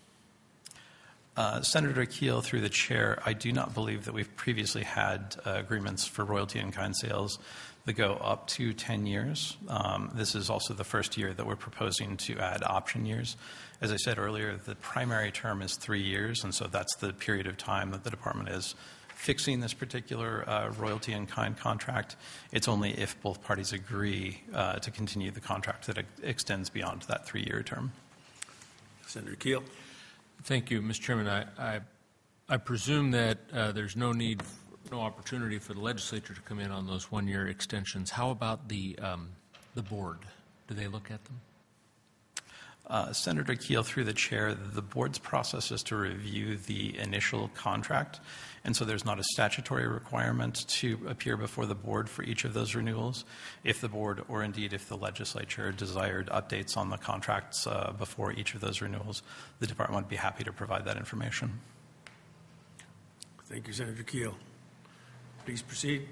Speaker 7: Uh, Senator Keel, through the chair, I do not believe that we've previously had uh, agreements for royalty in kind sales that go up to ten years. Um, this is also the first year that we're proposing to add option years. As I said earlier, the primary term is three years, and so that's the period of time that the department is fixing this particular uh, royalty in kind contract. It's only if both parties agree uh, to continue the contract that it extends beyond that three-year term.
Speaker 1: Senator Keel.
Speaker 8: Thank you, Mister Chairman. I, I, I presume that uh, there's no need, no opportunity for the legislature to come in on those one-year extensions. How about the um, the board? Do they look at them?
Speaker 7: Uh, Senator Keel, through the chair, the board's process is to review the initial contract, and so there's not a statutory requirement to appear before the board for each of those renewals. If the board, or indeed if the legislature, desired updates on the contracts uh, before each of those renewals, the department would be happy to provide that information.
Speaker 1: Thank you, Senator Keel. Please proceed.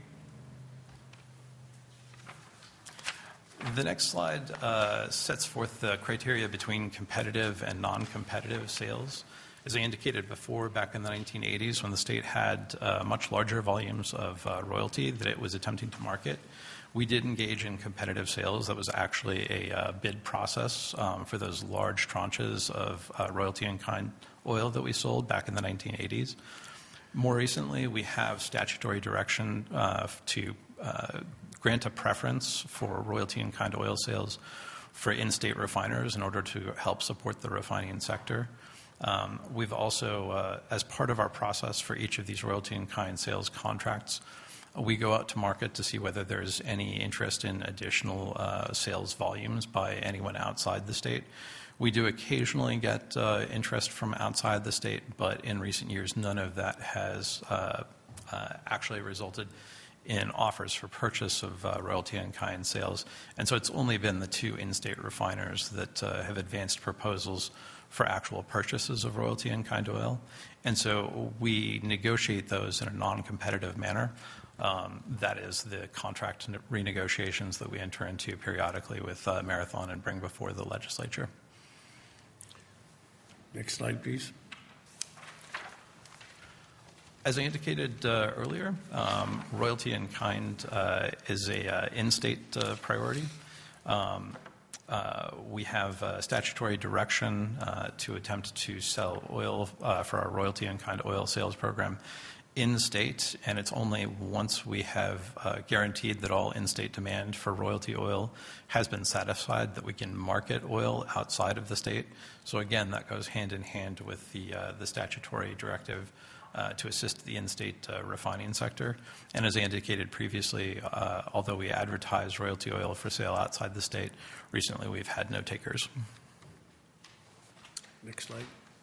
Speaker 7: The next slide uh, sets forth the criteria between competitive and non-competitive sales. As I indicated before, back in the nineteen eighties, when the state had uh, much larger volumes of uh, royalty that it was attempting to market, we did engage in competitive sales. That was actually a uh, bid process um, for those large tranches of uh, royalty in kind oil that we sold back in the nineteen eighties. More recently, we have statutory direction uh, to uh, grant a preference for royalty in kind oil sales for in-state refiners in order to help support the refining sector. Um, we've also, uh, as part of our process for each of these royalty in kind sales contracts, we go out to market to see whether there's any interest in additional uh, sales volumes by anyone outside the state. We do occasionally get uh, interest from outside the state, but in recent years, none of that has uh, uh, actually resulted in offers for purchase of uh, royalty in kind sales. And so it's only been the two in-state refiners that uh, have advanced proposals for actual purchases of royalty in kind oil. And so we negotiate those in a non-competitive manner. Um, that is the contract renegotiations that we enter into periodically with uh, Marathon and bring before the legislature.
Speaker 1: Next slide, please.
Speaker 7: As I indicated uh, earlier, um, royalty in kind uh, is a uh, in-state uh, priority. Um, uh, we have uh, statutory direction uh, to attempt to sell oil uh, for our royalty in kind oil sales program in-state, and it's only once we have uh, guaranteed that all in-state demand for royalty oil has been satisfied that we can market oil outside of the state. So again, that goes hand in hand with the uh, the statutory directive Uh, to assist the in-state uh, refining sector. And as I indicated previously, uh, although we advertise royalty oil for sale outside the state, recently we've had no takers.
Speaker 1: Next slide.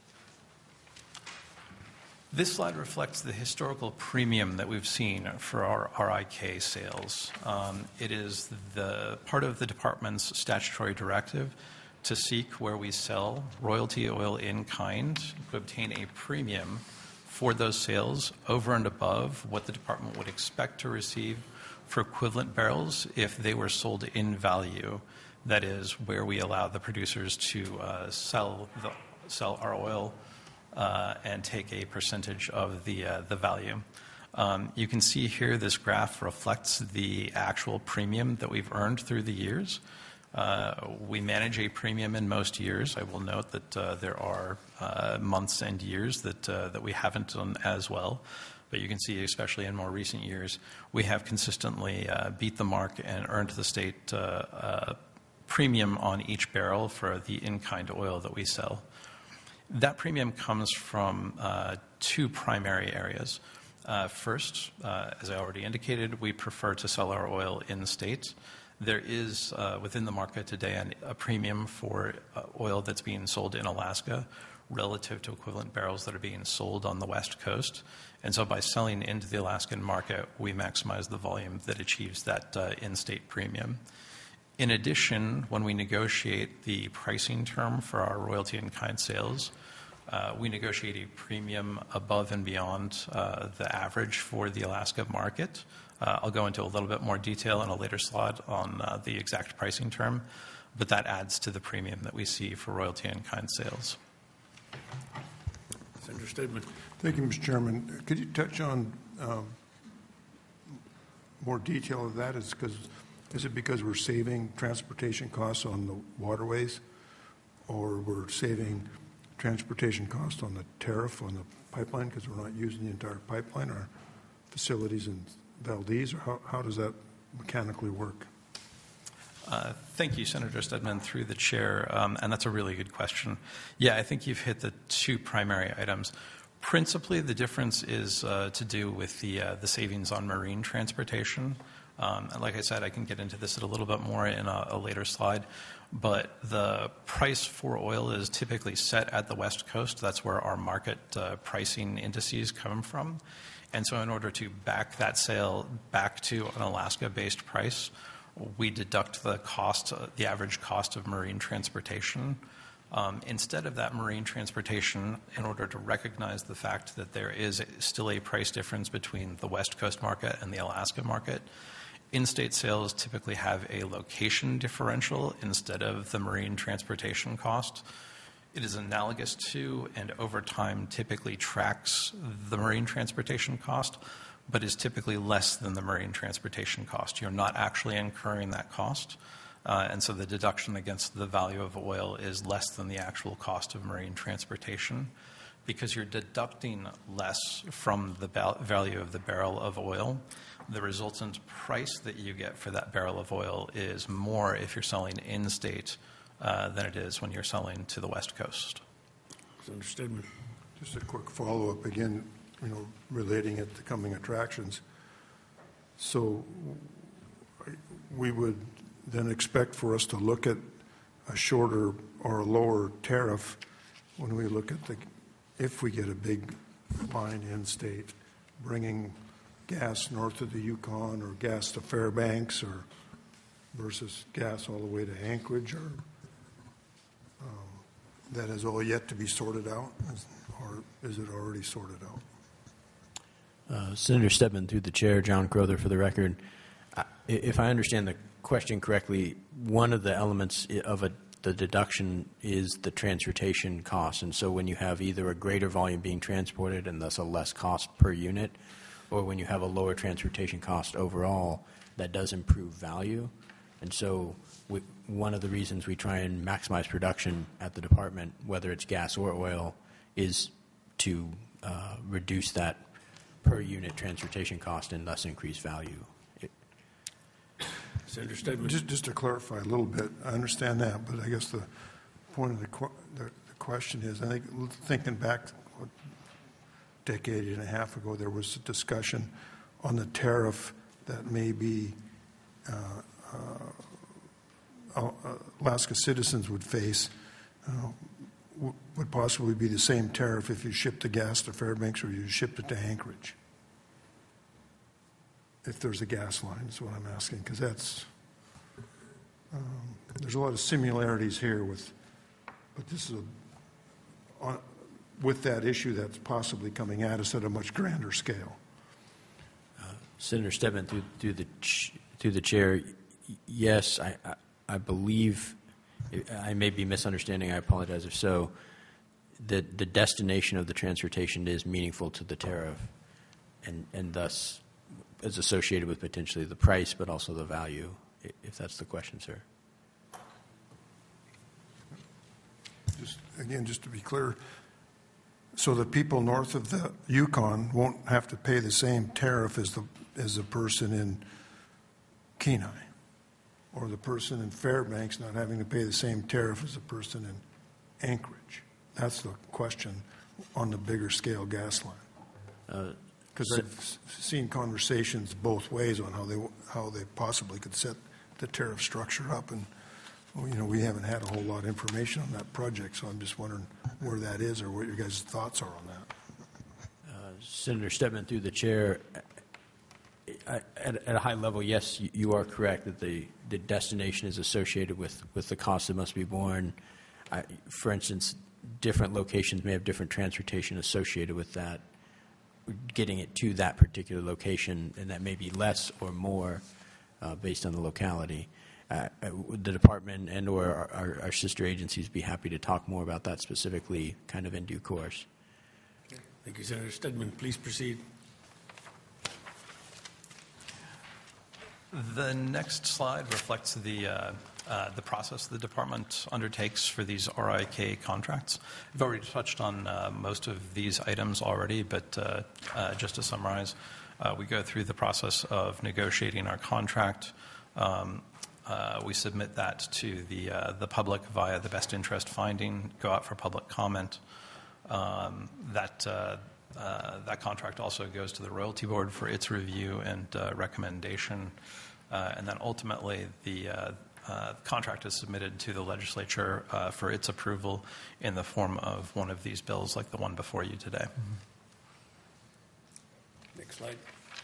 Speaker 7: This slide reflects the historical premium that we've seen for our R I K sales. Um, it is the part of the department's statutory directive to seek where we sell royalty oil in kind to obtain a premium for those sales over and above what the department would expect to receive for equivalent barrels if they were sold in value. That is, where we allow the producers to uh, sell the, sell our oil uh, and take a percentage of the uh, the value. Um, you can see here this graph reflects the actual premium that we've earned through the years. Uh, we manage a premium in most years. I will note that uh, there are uh, months and years that uh, that we haven't done as well. But you can see, especially in more recent years, we have consistently uh, beat the mark and earned the state uh, uh, premium on each barrel for the in-kind oil that we sell. That premium comes from uh, two primary areas. Uh, first, uh, as I already indicated, we prefer to sell our oil in-state. There is, uh, within the market today, an, a premium for uh, oil that's being sold in Alaska relative to equivalent barrels that are being sold on the West Coast. And so by selling into the Alaskan market, we maximize the volume that achieves that uh, in-state premium. In addition, when we negotiate the pricing term for our royalty in kind sales, uh, we negotiate a premium above and beyond uh, the average for the Alaska market. Uh, I'll go into a little bit more detail in a later slide on uh, the exact pricing term, but that adds to the premium that we see for royalty in kind sales.
Speaker 1: Senator Stedman.
Speaker 3: Thank you, Mister Chairman. Could you touch on um, more detail of that? Is, because, is it because we're saving transportation costs on the waterways, or we're saving transportation costs on the tariff on the pipeline because we're not using the entire pipeline, or facilities in Valdez, or how, how does that mechanically work?
Speaker 7: Uh, thank you, Senator Stedman, through the chair, um, and that's a really good question. Yeah, I think you've hit the two primary items. Principally, the difference is uh, to do with the uh, the savings on marine transportation. Um, and like I said, I can get into this a little bit more in a, a later slide. But the price for oil is typically set at the West Coast. That's where our market uh, pricing indices come from. And so in order to back that sale back to an Alaska-based price, we deduct the cost, uh, the average cost of marine transportation. Um, instead of that marine transportation, in order to recognize the fact that there is still a price difference between the West Coast market and the Alaska market, in-state sales typically have a location differential instead of the marine transportation cost. It is analogous to and over time typically tracks the marine transportation cost, but is typically less than the marine transportation cost. You're not actually incurring that cost, uh, and so the deduction against the value of oil is less than the actual cost of marine transportation. Because you're deducting less from the val- value of the barrel of oil, the resultant price that you get for that barrel of oil is more if you're selling in-state uh, than it is when you're selling to the West Coast.
Speaker 1: Senator Stedman.
Speaker 3: Just a quick follow-up, again, you know, relating it to coming attractions. So we would then expect for us to look at a shorter or a lower tariff when we look at the, if we get a big line in-state, bringing gas north of the Yukon or gas to Fairbanks or versus gas all the way to Anchorage, or um, that is all yet to be sorted out, or is it already sorted out?
Speaker 6: Uh, Senator Stedman, through the chair, John Crowther for the record. Uh, if I understand the question correctly, one of the elements of a, the deduction is the transportation cost. And so when you have either a greater volume being transported and thus a less cost per unit, or when you have a lower transportation cost overall, that does improve value. And so we, one of the reasons we try and maximize production at the department, whether it's gas or oil, is to uh, reduce that per unit transportation cost and thus increase value. It,
Speaker 1: Senator Stedman.
Speaker 3: Just, just to clarify a little bit, I understand that, but I guess the point of the, qu- the, the question is, I think thinking back a decade and a half ago, there was a discussion on the tariff that maybe uh, uh, Alaska citizens would face. Uh, would possibly be the same tariff if you shipped the gas to Fairbanks or you shipped it to Anchorage. If there's a gas line, is what I'm asking, because that's, um, there's a lot of similarities here with, but this is a, on, with that issue that's possibly coming at us at a much grander scale.
Speaker 6: uh, Senator Stedman, through, through, the ch- through the chair, yes, I, I, I believe, I may be misunderstanding, I apologize if so, the, the destination of the transportation is meaningful to the tariff and, and thus is associated with potentially the price but also the value, if that's the question, sir.
Speaker 3: Just, again, just to be clear, so the people north of the Yukon won't have to pay the same tariff as the, as the person in Kenai, or the person in Fairbanks not having to pay the same tariff as the person in Anchorage? That's the question on the bigger scale gas line. Because uh, I've seen conversations both ways on how they how they possibly could set the tariff structure up, and well, you know, we haven't had a whole lot of information on that project, so I'm just wondering where that is or what your guys' thoughts are on that.
Speaker 6: Uh, Senator Stedman, through the chair, I, at, at a high level, yes, you, you are correct that the, the destination is associated with, with the cost that must be borne. I, for instance, different locations may have different transportation associated with that, getting it to that particular location, and that may be less or more uh, based on the locality. Uh, the department and or our, our, our sister agencies be happy to talk more about that specifically kind of in due course.
Speaker 1: Okay. Thank you, Senator Stedman. Please proceed.
Speaker 7: The next slide reflects the uh, uh, the process the department undertakes for these R I K contracts. I've already touched on uh, most of these items already, but uh, uh, just to summarize, uh, we go through the process of negotiating our contract. Um, uh, we submit that to the uh, the public via the best interest finding, go out for public comment. Um, that uh, uh, that contract also goes to the royalty board for its review and uh, recommendation. Uh, and then ultimately, the uh, uh, contract is submitted to the legislature uh, for its approval in the form of one of these bills, like the one before you today. Mm-hmm.
Speaker 1: Next slide.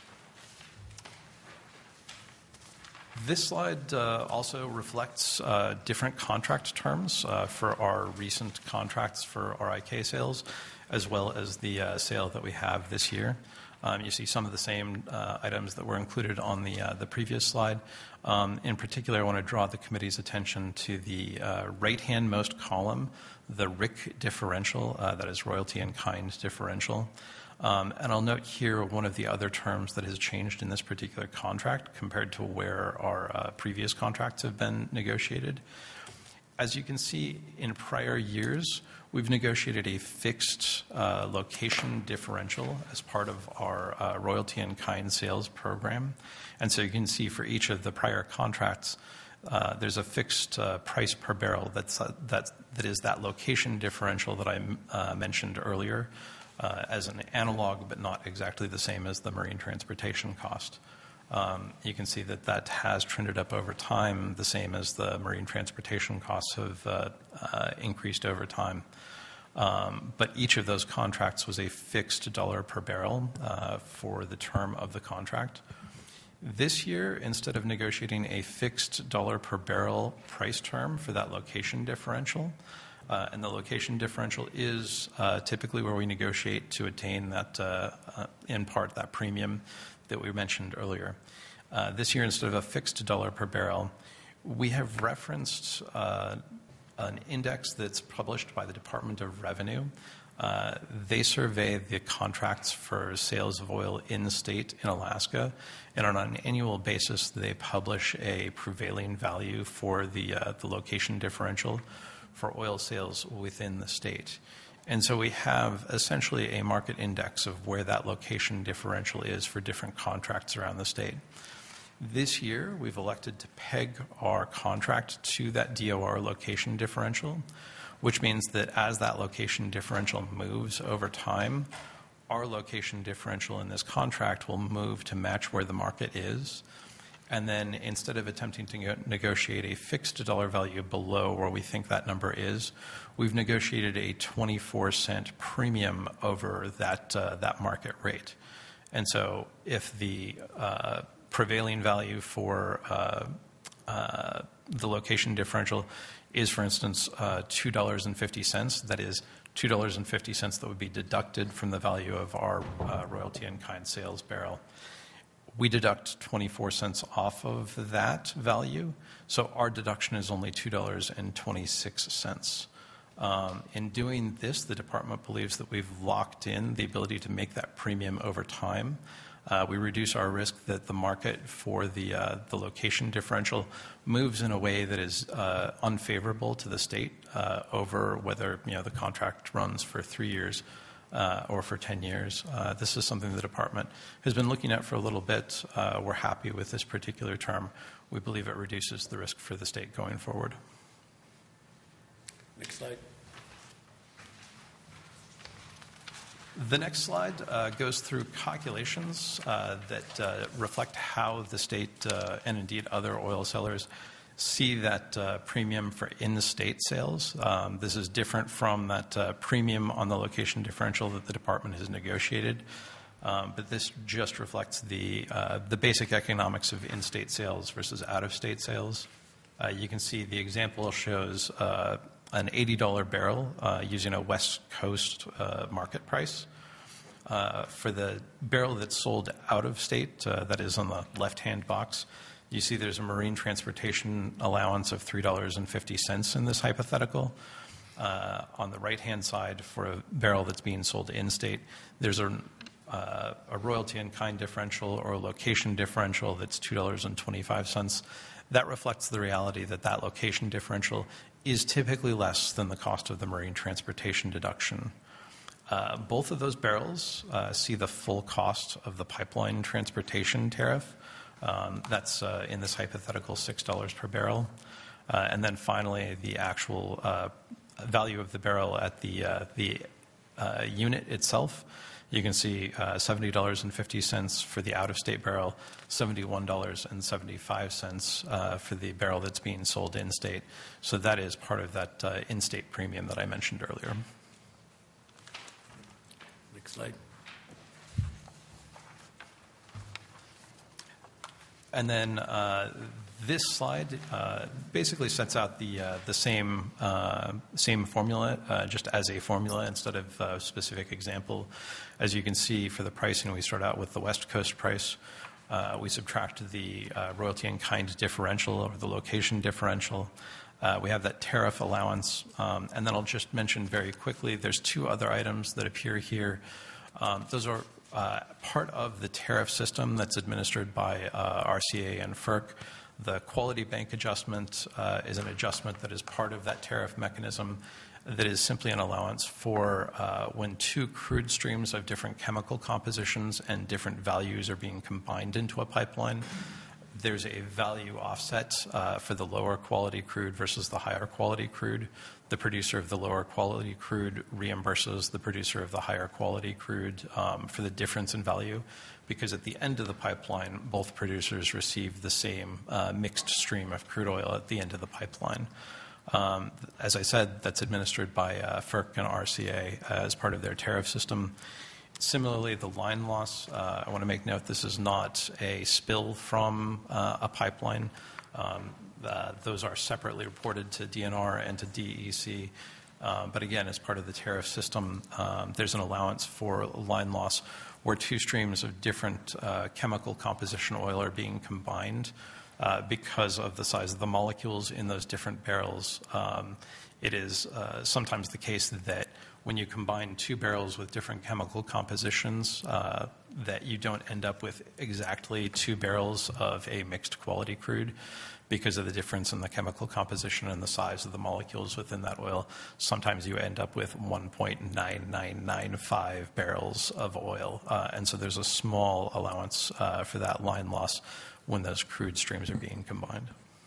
Speaker 7: This slide uh, also reflects uh, different contract terms uh, for our recent contracts for R I K sales, as well as the uh, sale that we have this year. Um, you see some of the same uh, items that were included on the, uh, the previous slide. Um, in particular, I want to draw the committee's attention to the uh, right-hand most column, the R I C differential, uh, that is royalty in kind differential. Um, and I'll note here one of the other terms that has changed in this particular contract compared to where our uh, previous contracts have been negotiated. As you can see, in prior years, we've negotiated a fixed uh, location differential as part of our uh, royalty in kind sales program. And so you can see for each of the prior contracts, uh, there's a fixed uh, price per barrel that's, uh, that, that is that location differential that I uh, mentioned earlier uh, as an analog, but not exactly the same as the marine transportation cost. Um, you can see that that has trended up over time, the same as the marine transportation costs have uh, uh, increased over time. Um, but each of those contracts was a fixed dollar per barrel uh, for the term of the contract. This year, instead of negotiating a fixed dollar per barrel price term for that location differential, uh, and the location differential is uh, typically where we negotiate to attain that, uh, uh, in part, that premium that we mentioned earlier. Uh, this year, instead of a fixed dollar per barrel, we have referenced uh, an index that's published by the Department of Revenue. Uh, they survey the contracts for sales of oil in state in Alaska, and on an annual basis, they publish a prevailing value for the, uh, the location differential for oil sales within the state. And so we have essentially a market index of where that location differential is for different contracts around the state. This year, we've elected to peg our contract to that D O R location differential, which means that as that location differential moves over time, our location differential in this contract will move to match where the market is. And then instead of attempting to negotiate a fixed dollar value below where we think that number is, we've negotiated a twenty-four cent premium over that, uh, that market rate. And so if the uh, prevailing value for uh, uh, the location differential is, for instance, uh, two dollars and fifty cents, that is two dollars and fifty cents that would be deducted from the value of our uh, royalty in kind sales barrel. We deduct twenty-four cents off of that value, so our deduction is only two dollars and twenty-six cents. Um, in doing this, the department believes that we've locked in the ability to make that premium over time. Uh, we reduce our risk that the market for the, uh, the location differential moves in a way that is uh, unfavorable to the state uh, over whether you know, the contract runs for three years Uh, or for ten years. Uh, this is something the department has been looking at for a little bit. Uh, we're happy with this particular term. We believe it reduces the risk for the state going forward.
Speaker 1: Next slide.
Speaker 7: The next slide uh, goes through calculations uh, that uh, reflect how the state uh, and indeed other oil sellers see that uh, premium for in-state sales. Um, this is different from that uh, premium on the location differential that the department has negotiated, um, but this just reflects the, uh, the basic economics of in-state sales versus out-of-state sales. Uh, you can see the example shows uh, an eighty dollar barrel uh, using a West Coast uh, market price. Uh, for the barrel that's sold out of state, uh, that is on the left-hand box, you see there's a marine transportation allowance of three dollars and fifty cents in this hypothetical. Uh, on the right-hand side, for a barrel that's being sold in-state, there's a, uh, a royalty in kind differential or a location differential that's two dollars and twenty-five cents. That reflects the reality that that location differential is typically less than the cost of the marine transportation deduction. Uh, both of those barrels uh, see the full cost of the pipeline transportation tariff. Um, that's uh, in this hypothetical six dollars per barrel. Uh, and then finally, the actual uh, value of the barrel at the, uh, the uh, unit itself. You can see uh, seventy dollars and fifty cents for the out-of-state barrel, seventy-one dollars and seventy-five cents uh, for the barrel that's being sold in-state. So that is part of that uh, in-state premium that I mentioned earlier.
Speaker 1: Next slide.
Speaker 7: And then uh, This slide uh, basically sets out the uh, the same uh, same formula, uh, just as a formula instead of a specific example. As you can see, for the pricing, we start out with the West Coast price. Uh, we subtract the uh, royalty in kind differential or the location differential. Uh, we have that tariff allowance, um, and then I'll just mention very quickly. There's two other items that appear here. Um, those are uh, part of the tariff system that's administered by uh, R C A and F E R C. The quality bank adjustment uh, is an adjustment that is part of that tariff mechanism that is simply an allowance for uh, when two crude streams of different chemical compositions and different values are being combined into a pipeline. There's a value offset uh, for the lower quality crude versus the higher quality crude. The producer of the lower quality crude reimburses the producer of the higher quality crude um, for the difference in value, because at the end of the pipeline, both producers receive the same uh, mixed stream of crude oil at the end of the pipeline. Um, as I said, that's administered by uh, F E R C and R C A as part of their tariff system. Similarly, the line loss, uh, I want to make note this is not a spill from uh, a pipeline. Um, uh, those are separately reported to D N R and to D E C. Uh, but again, as part of the tariff system, um, there's an allowance for line loss where two streams of different uh, chemical composition oil are being combined uh, because of the size of the molecules in those different barrels. Um, it is uh, sometimes the case that when you combine two barrels with different chemical compositions, uh, that you don't end up with exactly two barrels of a mixed quality crude because of the difference in the chemical composition and the size of the molecules within that oil. Sometimes you end up with one point nine nine nine five barrels of oil. Uh, and so there's a small allowance uh, for that line loss when those crude streams are being combined.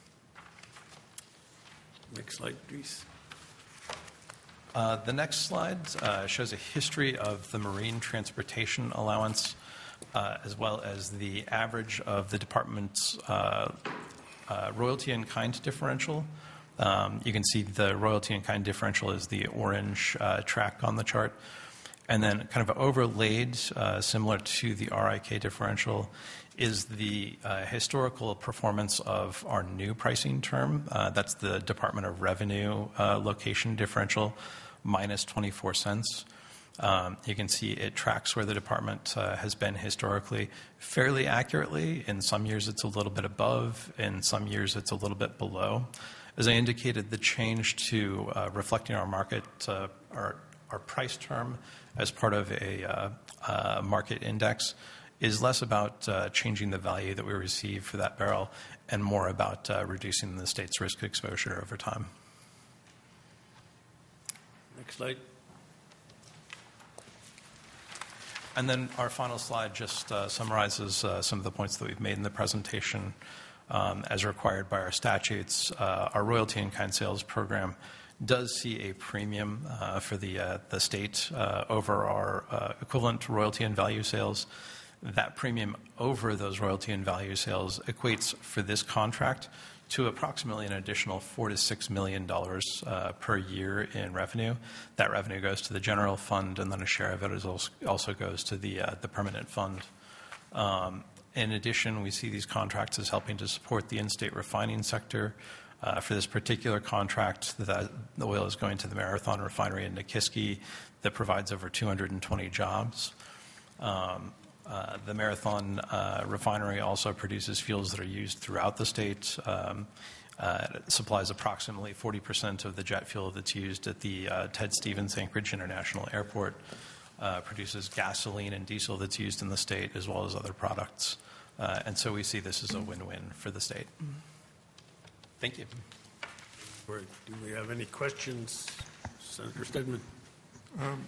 Speaker 1: Next slide, please.
Speaker 7: Uh, the next slide uh, shows a history of the marine transportation allowance, uh, as well as the average of the department's uh, uh, royalty in kind differential. Um, you can see the royalty in kind differential is the orange uh, track on the chart. And then kind of overlaid, uh, similar to the R I K differential, is the uh, historical performance of our new pricing term. Uh, that's the Department of Revenue uh, location differential, minus twenty-four cents. Um, you can see it tracks where the department uh, has been historically fairly accurately. In some years it's a little bit above, in some years it's a little bit below. As I indicated, the change to uh, reflecting our market, uh, our, our price term as part of a uh, uh, market index is less about uh, changing the value that we receive for that barrel and more about uh, reducing the state's risk exposure over time.
Speaker 1: Next slide.
Speaker 7: And then our final slide just uh, summarizes uh, some of the points that we've made in the presentation. Um, as required by our statutes, uh, our royalty in kind sales program does see a premium uh, for the, uh, the state uh, over our uh, equivalent royalty and value sales. That premium over those royalty and value sales equates for this contract to approximately an additional four to six million dollars uh, per year in revenue. That revenue goes to the general fund, and then a share of it is also, also goes to the uh, the permanent fund. Um, in addition, we see these contracts as helping to support the in-state refining sector. Uh, for this particular contract, the, the oil is going to the Marathon Refinery in Nikiski that provides over two hundred twenty jobs. Um, Uh, the Marathon uh, Refinery also produces fuels that are used throughout the state. Um, uh, it supplies approximately forty percent of the jet fuel that's used at the uh, Ted Stevens Anchorage International Airport. Uh, produces gasoline and diesel that's used in the state, as well as other products. Uh, and so we see this as a win-win for the state. Thank you.
Speaker 1: Or do we have any questions? Senator Stedman.
Speaker 3: Um,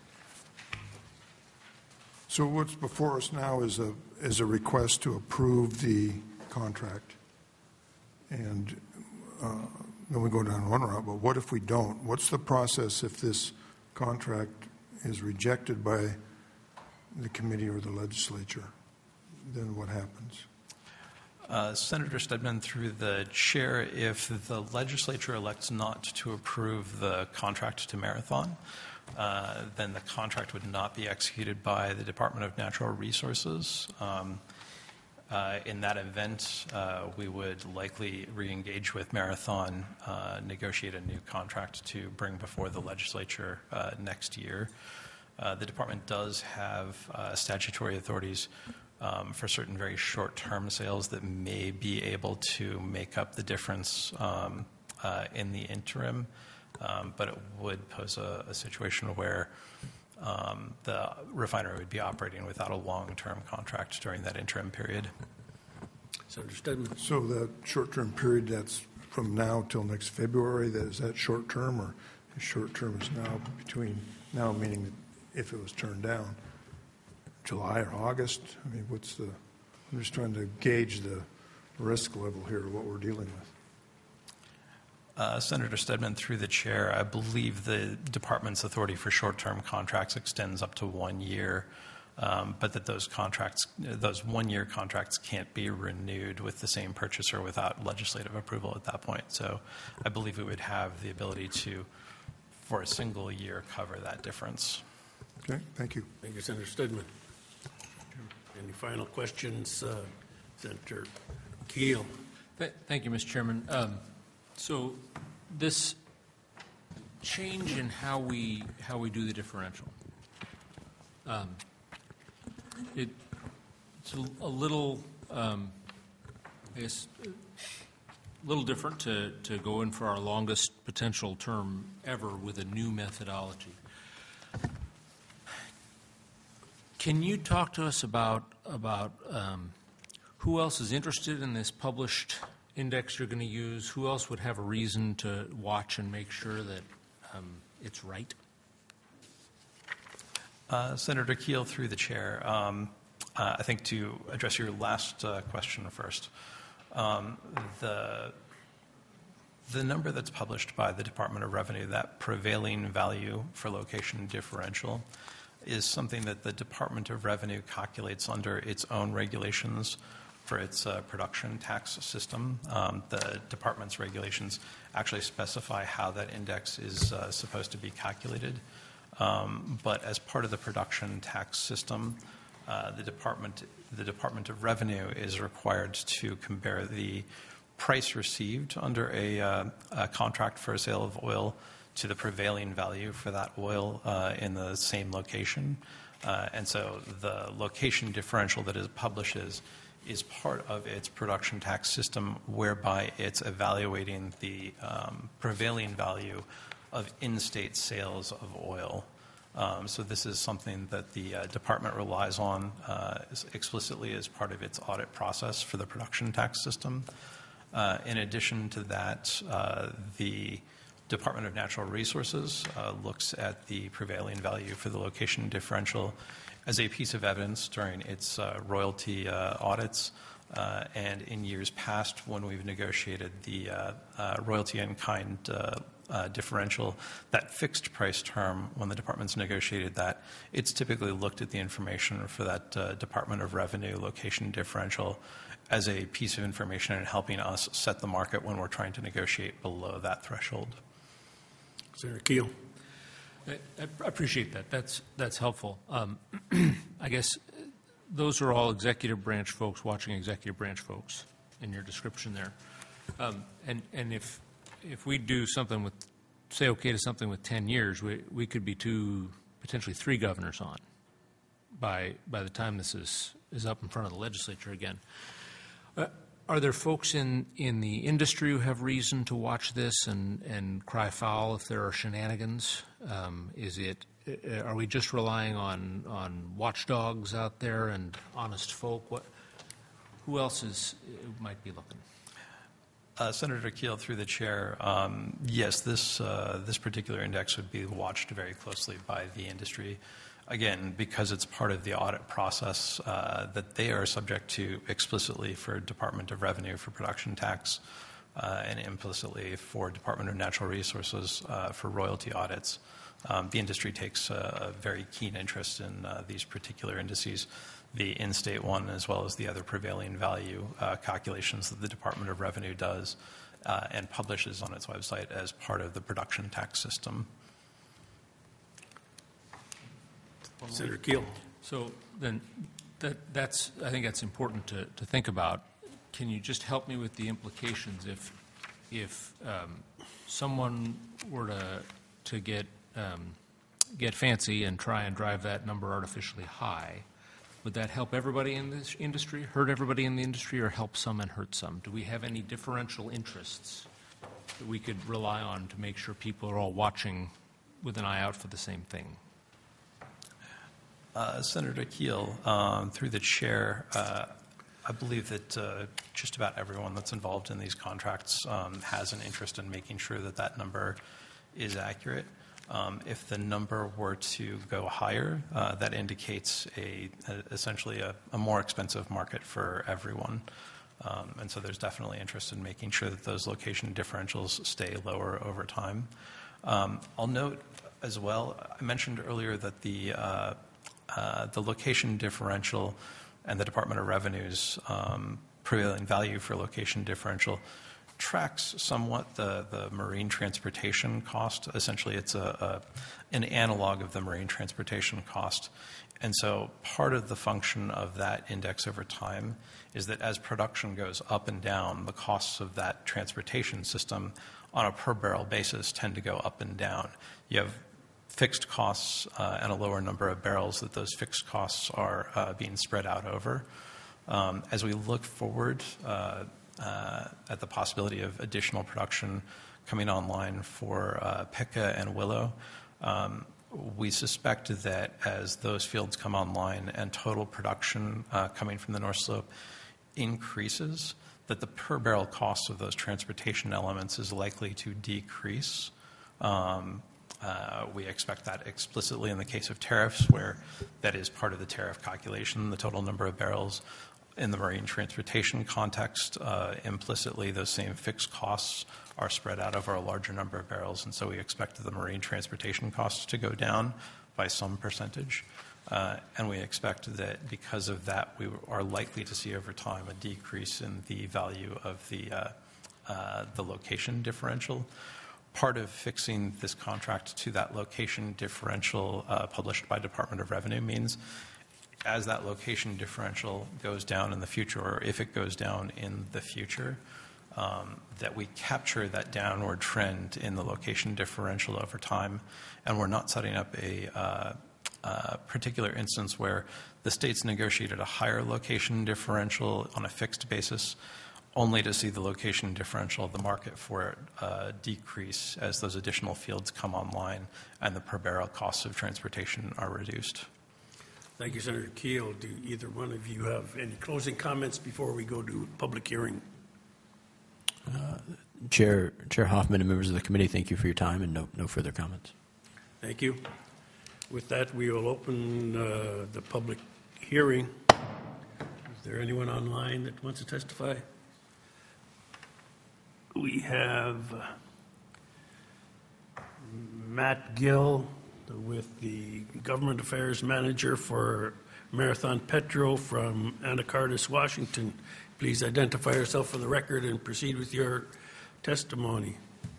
Speaker 3: So what's before us now is a, is a request to approve the contract. And uh, then we go down one route, but what if we don't? What's the process if this contract is rejected by the committee or the legislature? Then what happens?
Speaker 7: Uh, Senator Stedman, through the chair, if the legislature elects not to approve the contract to Marathon, uh, then the contract would not be executed by the Department of Natural Resources. Um, Uh, in that event, uh, we would likely re-engage with Marathon, uh, negotiate a new contract to bring before the legislature uh, next year. Uh, the department does have uh, statutory authorities um, for certain very short-term sales that may be able to make up the difference um, uh, in the interim, um, but it would pose a, a situation where Um, the refinery would be operating without a long-term contract during that interim period.
Speaker 1: Senator Stedman.
Speaker 3: So the short-term period, that's from now till next February, that, is that short-term, or short-term is now between, now meaning if it was turned down, July or August? I mean, what's the, I'm just trying to gauge the risk level here of what we're dealing with.
Speaker 7: Uh, Senator Stedman, through the chair, I believe the department's authority for short-term contracts extends up to one year, um, but that those contracts, those one-year contracts can't be renewed with the same purchaser without legislative approval at that point. So I believe we would have the ability to, for a single year, cover that difference.
Speaker 3: Okay, thank you.
Speaker 1: Thank you, Senator Stedman. Any final questions? Uh, Senator Keel.
Speaker 8: Th- Thank you, Mister Chairman. Um, So this change in how we how we do the differential, um, it, it's a, a little, um, I guess, a little different to, to go in for our longest potential term ever with a new methodology. Can you talk to us about about um, who else is interested in this published index you're going to use? Who else would have a reason to watch and make sure that um, it's right?
Speaker 7: Uh, Senator Keel, through the chair, um, uh, I think to address your last uh, question first, um, the the number that's published by the Department of Revenue, that prevailing value for location differential, is something that the Department of Revenue calculates under its own regulations for its uh, production tax system. Um, the department's regulations actually specify how that index is uh, supposed to be calculated. Um, but as part of the production tax system, uh, the department, the Department of Revenue is required to compare the price received under a, uh, a contract for a sale of oil to the prevailing value for that oil uh, in the same location. Uh, and so the location differential that it publishes is part of its production tax system, whereby it's evaluating the um, prevailing value of in-state sales of oil. Um, so this is something that the uh, department relies on uh, explicitly as part of its audit process for the production tax system. Uh, in addition to that, uh, the Department of Natural Resources uh, looks at the prevailing value for the location differential as a piece of evidence during its uh, royalty uh, audits. Uh, and in years past, when we've negotiated the uh, uh, royalty in kind uh, uh, differential, that fixed price term, when the department's negotiated that, it's typically looked at the information for that uh, Department of Revenue location differential as a piece of information in helping us set the market when we're trying to negotiate below that threshold.
Speaker 1: Senator Keel.
Speaker 8: I, I appreciate that. That's that's helpful. Um, I guess those are all executive branch folks watching executive branch folks in your description there. Um, and and if if we do something with, say okay to something with ten years, we we could be two, potentially three governors on by by the time this is is up in front of the legislature again. Uh, Are there folks in, in the industry who have reason to watch this and, and cry foul if there are shenanigans? Um, is it, are we just relying on, on watchdogs out there and honest folk? What, who else is, might be looking?
Speaker 7: Uh, Senator Keel, through the chair, um, yes, this, uh, this particular index would be watched very closely by the industry. Again, because it's part of the audit process uh, that they are subject to explicitly for Department of Revenue for production tax uh, and implicitly for Department of Natural Resources uh, for royalty audits. Um, the industry takes a, a very keen interest in uh, these particular indices, the in-state one as well as the other prevailing value uh, calculations that the Department of Revenue does uh, and publishes on its website as part of the production tax system.
Speaker 1: Senator Keel.
Speaker 8: So then That, that's, I think that's important to, to think about. Can you just help me with the implications if, if um, someone were to, to get, um, get fancy and try and drive that number artificially high? Would that help everybody in this industry, hurt everybody in the industry, or help some and hurt some? Do we have any differential interests that we could rely on to make sure people are all watching with an eye out for the same thing?
Speaker 7: Uh, Senator Keel, um, through the chair, uh, I believe that uh, just about everyone that's involved in these contracts um, has an interest in making sure that that number is accurate. Um, if the number were to go higher, uh, that indicates a, a essentially a, a more expensive market for everyone. Um, and so there's definitely interest in making sure that those location differentials stay lower over time. Um, I'll note as well, I mentioned earlier that the, uh, uh, the location differential and the Department of Revenue's um, prevailing value for location differential tracks somewhat the, the marine transportation cost. Essentially, it's a, a, an analog of the marine transportation cost. And so part of the function of that index over time is that as production goes up and down, the costs of that transportation system on a per barrel basis tend to go up and down. You have fixed costs uh, and a lower number of barrels that those fixed costs are uh, being spread out over. Um, as we look forward, uh, Uh, at the possibility of additional production coming online for uh, Pikka and Willow. Um, we suspect that as those fields come online and total production uh, coming from the North Slope increases, that the per barrel cost of those transportation elements is likely to decrease. Um, uh, we expect that explicitly in the case of tariffs, where that is part of the tariff calculation, the total number of barrels. In the marine transportation context, uh, implicitly, those same fixed costs are spread out over a larger number of barrels, and so we expect the marine transportation costs to go down by some percentage. Uh, and we expect that because of that, we are likely to see over time a decrease in the value of the, uh, uh, the location differential. Part of fixing this contract to that location differential uh, published by Department of Revenue means as that location differential goes down in the future, or if it goes down in the future, um, that we capture that downward trend in the location differential over time, and we're not setting up a, uh, a particular instance where the states negotiated a higher location differential on a fixed basis, only to see the location differential of the market for it uh, decrease as those additional fields come online and the per barrel costs of transportation are reduced.
Speaker 1: Thank you, Senator Keel. Do either one of you have any closing comments before we go to public hearing?
Speaker 6: Uh, Chair, Chair Hoffman and members of the committee, thank you for your time, and no, no further comments.
Speaker 1: Thank you. With that, we will open uh, the public hearing. Is there anyone online that wants to testify? We have Matt Gill with the Government Affairs Manager for Marathon Petro from Anacortes, Washington. Please identify yourself for the record and proceed with your testimony.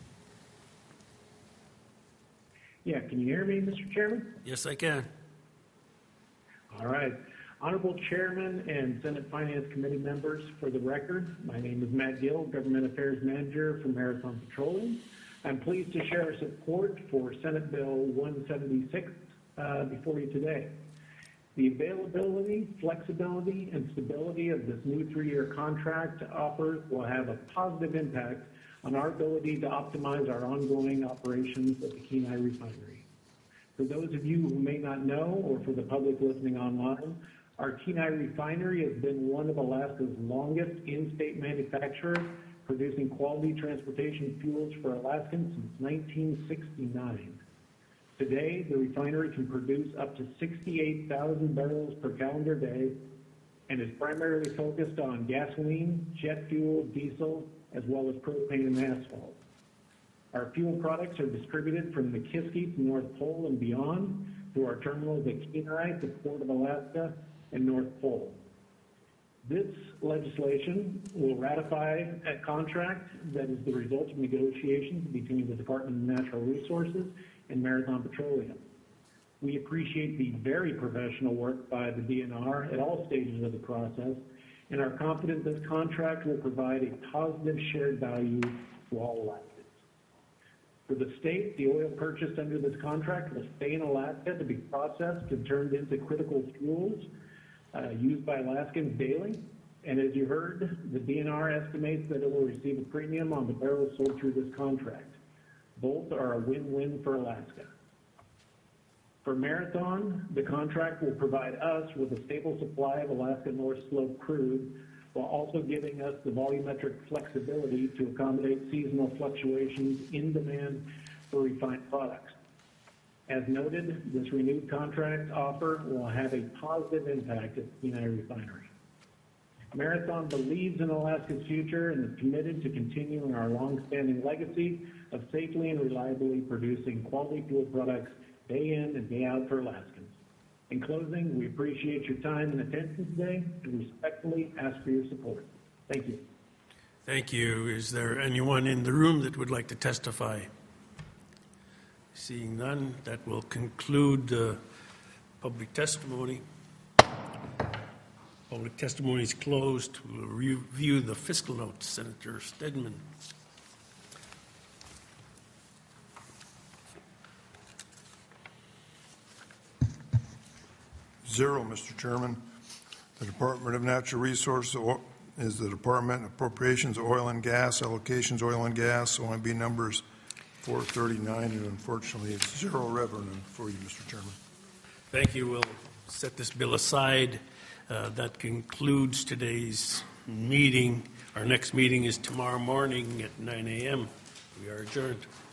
Speaker 9: Yeah, can you hear me, Mister Chairman?
Speaker 1: Yes, I can.
Speaker 9: All right. Honorable Chairman and Senate Finance Committee members, for the record, my name is Matt Gill, Government Affairs Manager for Marathon Petroleum. I'm pleased to share our support for Senate Bill one seventy-six uh, before you today. The availability, flexibility, and stability of this new three-year contract offer will have a positive impact on our ability to optimize our ongoing operations at the Kenai Refinery. For those of you who may not know, or for the public listening online, our Kenai Refinery has been one of Alaska's longest in-state manufacturers, producing quality transportation fuels for Alaskans since nineteen sixty-nine. Today, the refinery can produce up to sixty-eight thousand barrels per calendar day and is primarily focused on gasoline, jet fuel, diesel, as well as propane and asphalt. Our fuel products are distributed from the Kiski to North Pole and beyond through our terminals at Kenai, the Port of Alaska, and North Pole. This legislation will ratify a contract that is the result of negotiations between the Department of Natural Resources and Marathon Petroleum. We appreciate the very professional work by the D N R at all stages of the process and are confident this contract will provide a positive shared value to all Alaskans. For the state, the oil purchased under this contract will stay in Alaska to be processed and turned into critical fuels uh, used by Alaskans daily. And as you heard, the D N R estimates that it will receive a premium on the barrels sold through this contract. Both are a win-win for Alaska. For Marathon, the contract will provide us with a stable supply of Alaska North Slope crude while also giving us the volumetric flexibility to accommodate seasonal fluctuations in demand for refined products. As noted, this renewed contract offer will have a positive impact at Kenai Refinery. Marathon believes in Alaska's future and is committed to continuing our long-standing legacy of safely and reliably producing quality fuel products day in and day out for Alaskans. In closing, we appreciate your time and attention today and respectfully ask for your support. Thank you.
Speaker 1: Thank you. Is there anyone in the room that would like to testify? Seeing none, that will conclude uh, public testimony. Public testimony is closed. We'll review the fiscal notes. Senator Stedman.
Speaker 3: Zero, Mister Chairman. The Department of Natural Resources is the Department of Appropriations, Oil and Gas, Allocations, Oil and Gas, O M B numbers four thirty-nine, and unfortunately it's zero revenue for you, Mister Chairman.
Speaker 1: Thank you. We'll set this bill aside. Uh, that concludes today's meeting. Our next meeting is tomorrow morning at nine a m We are adjourned.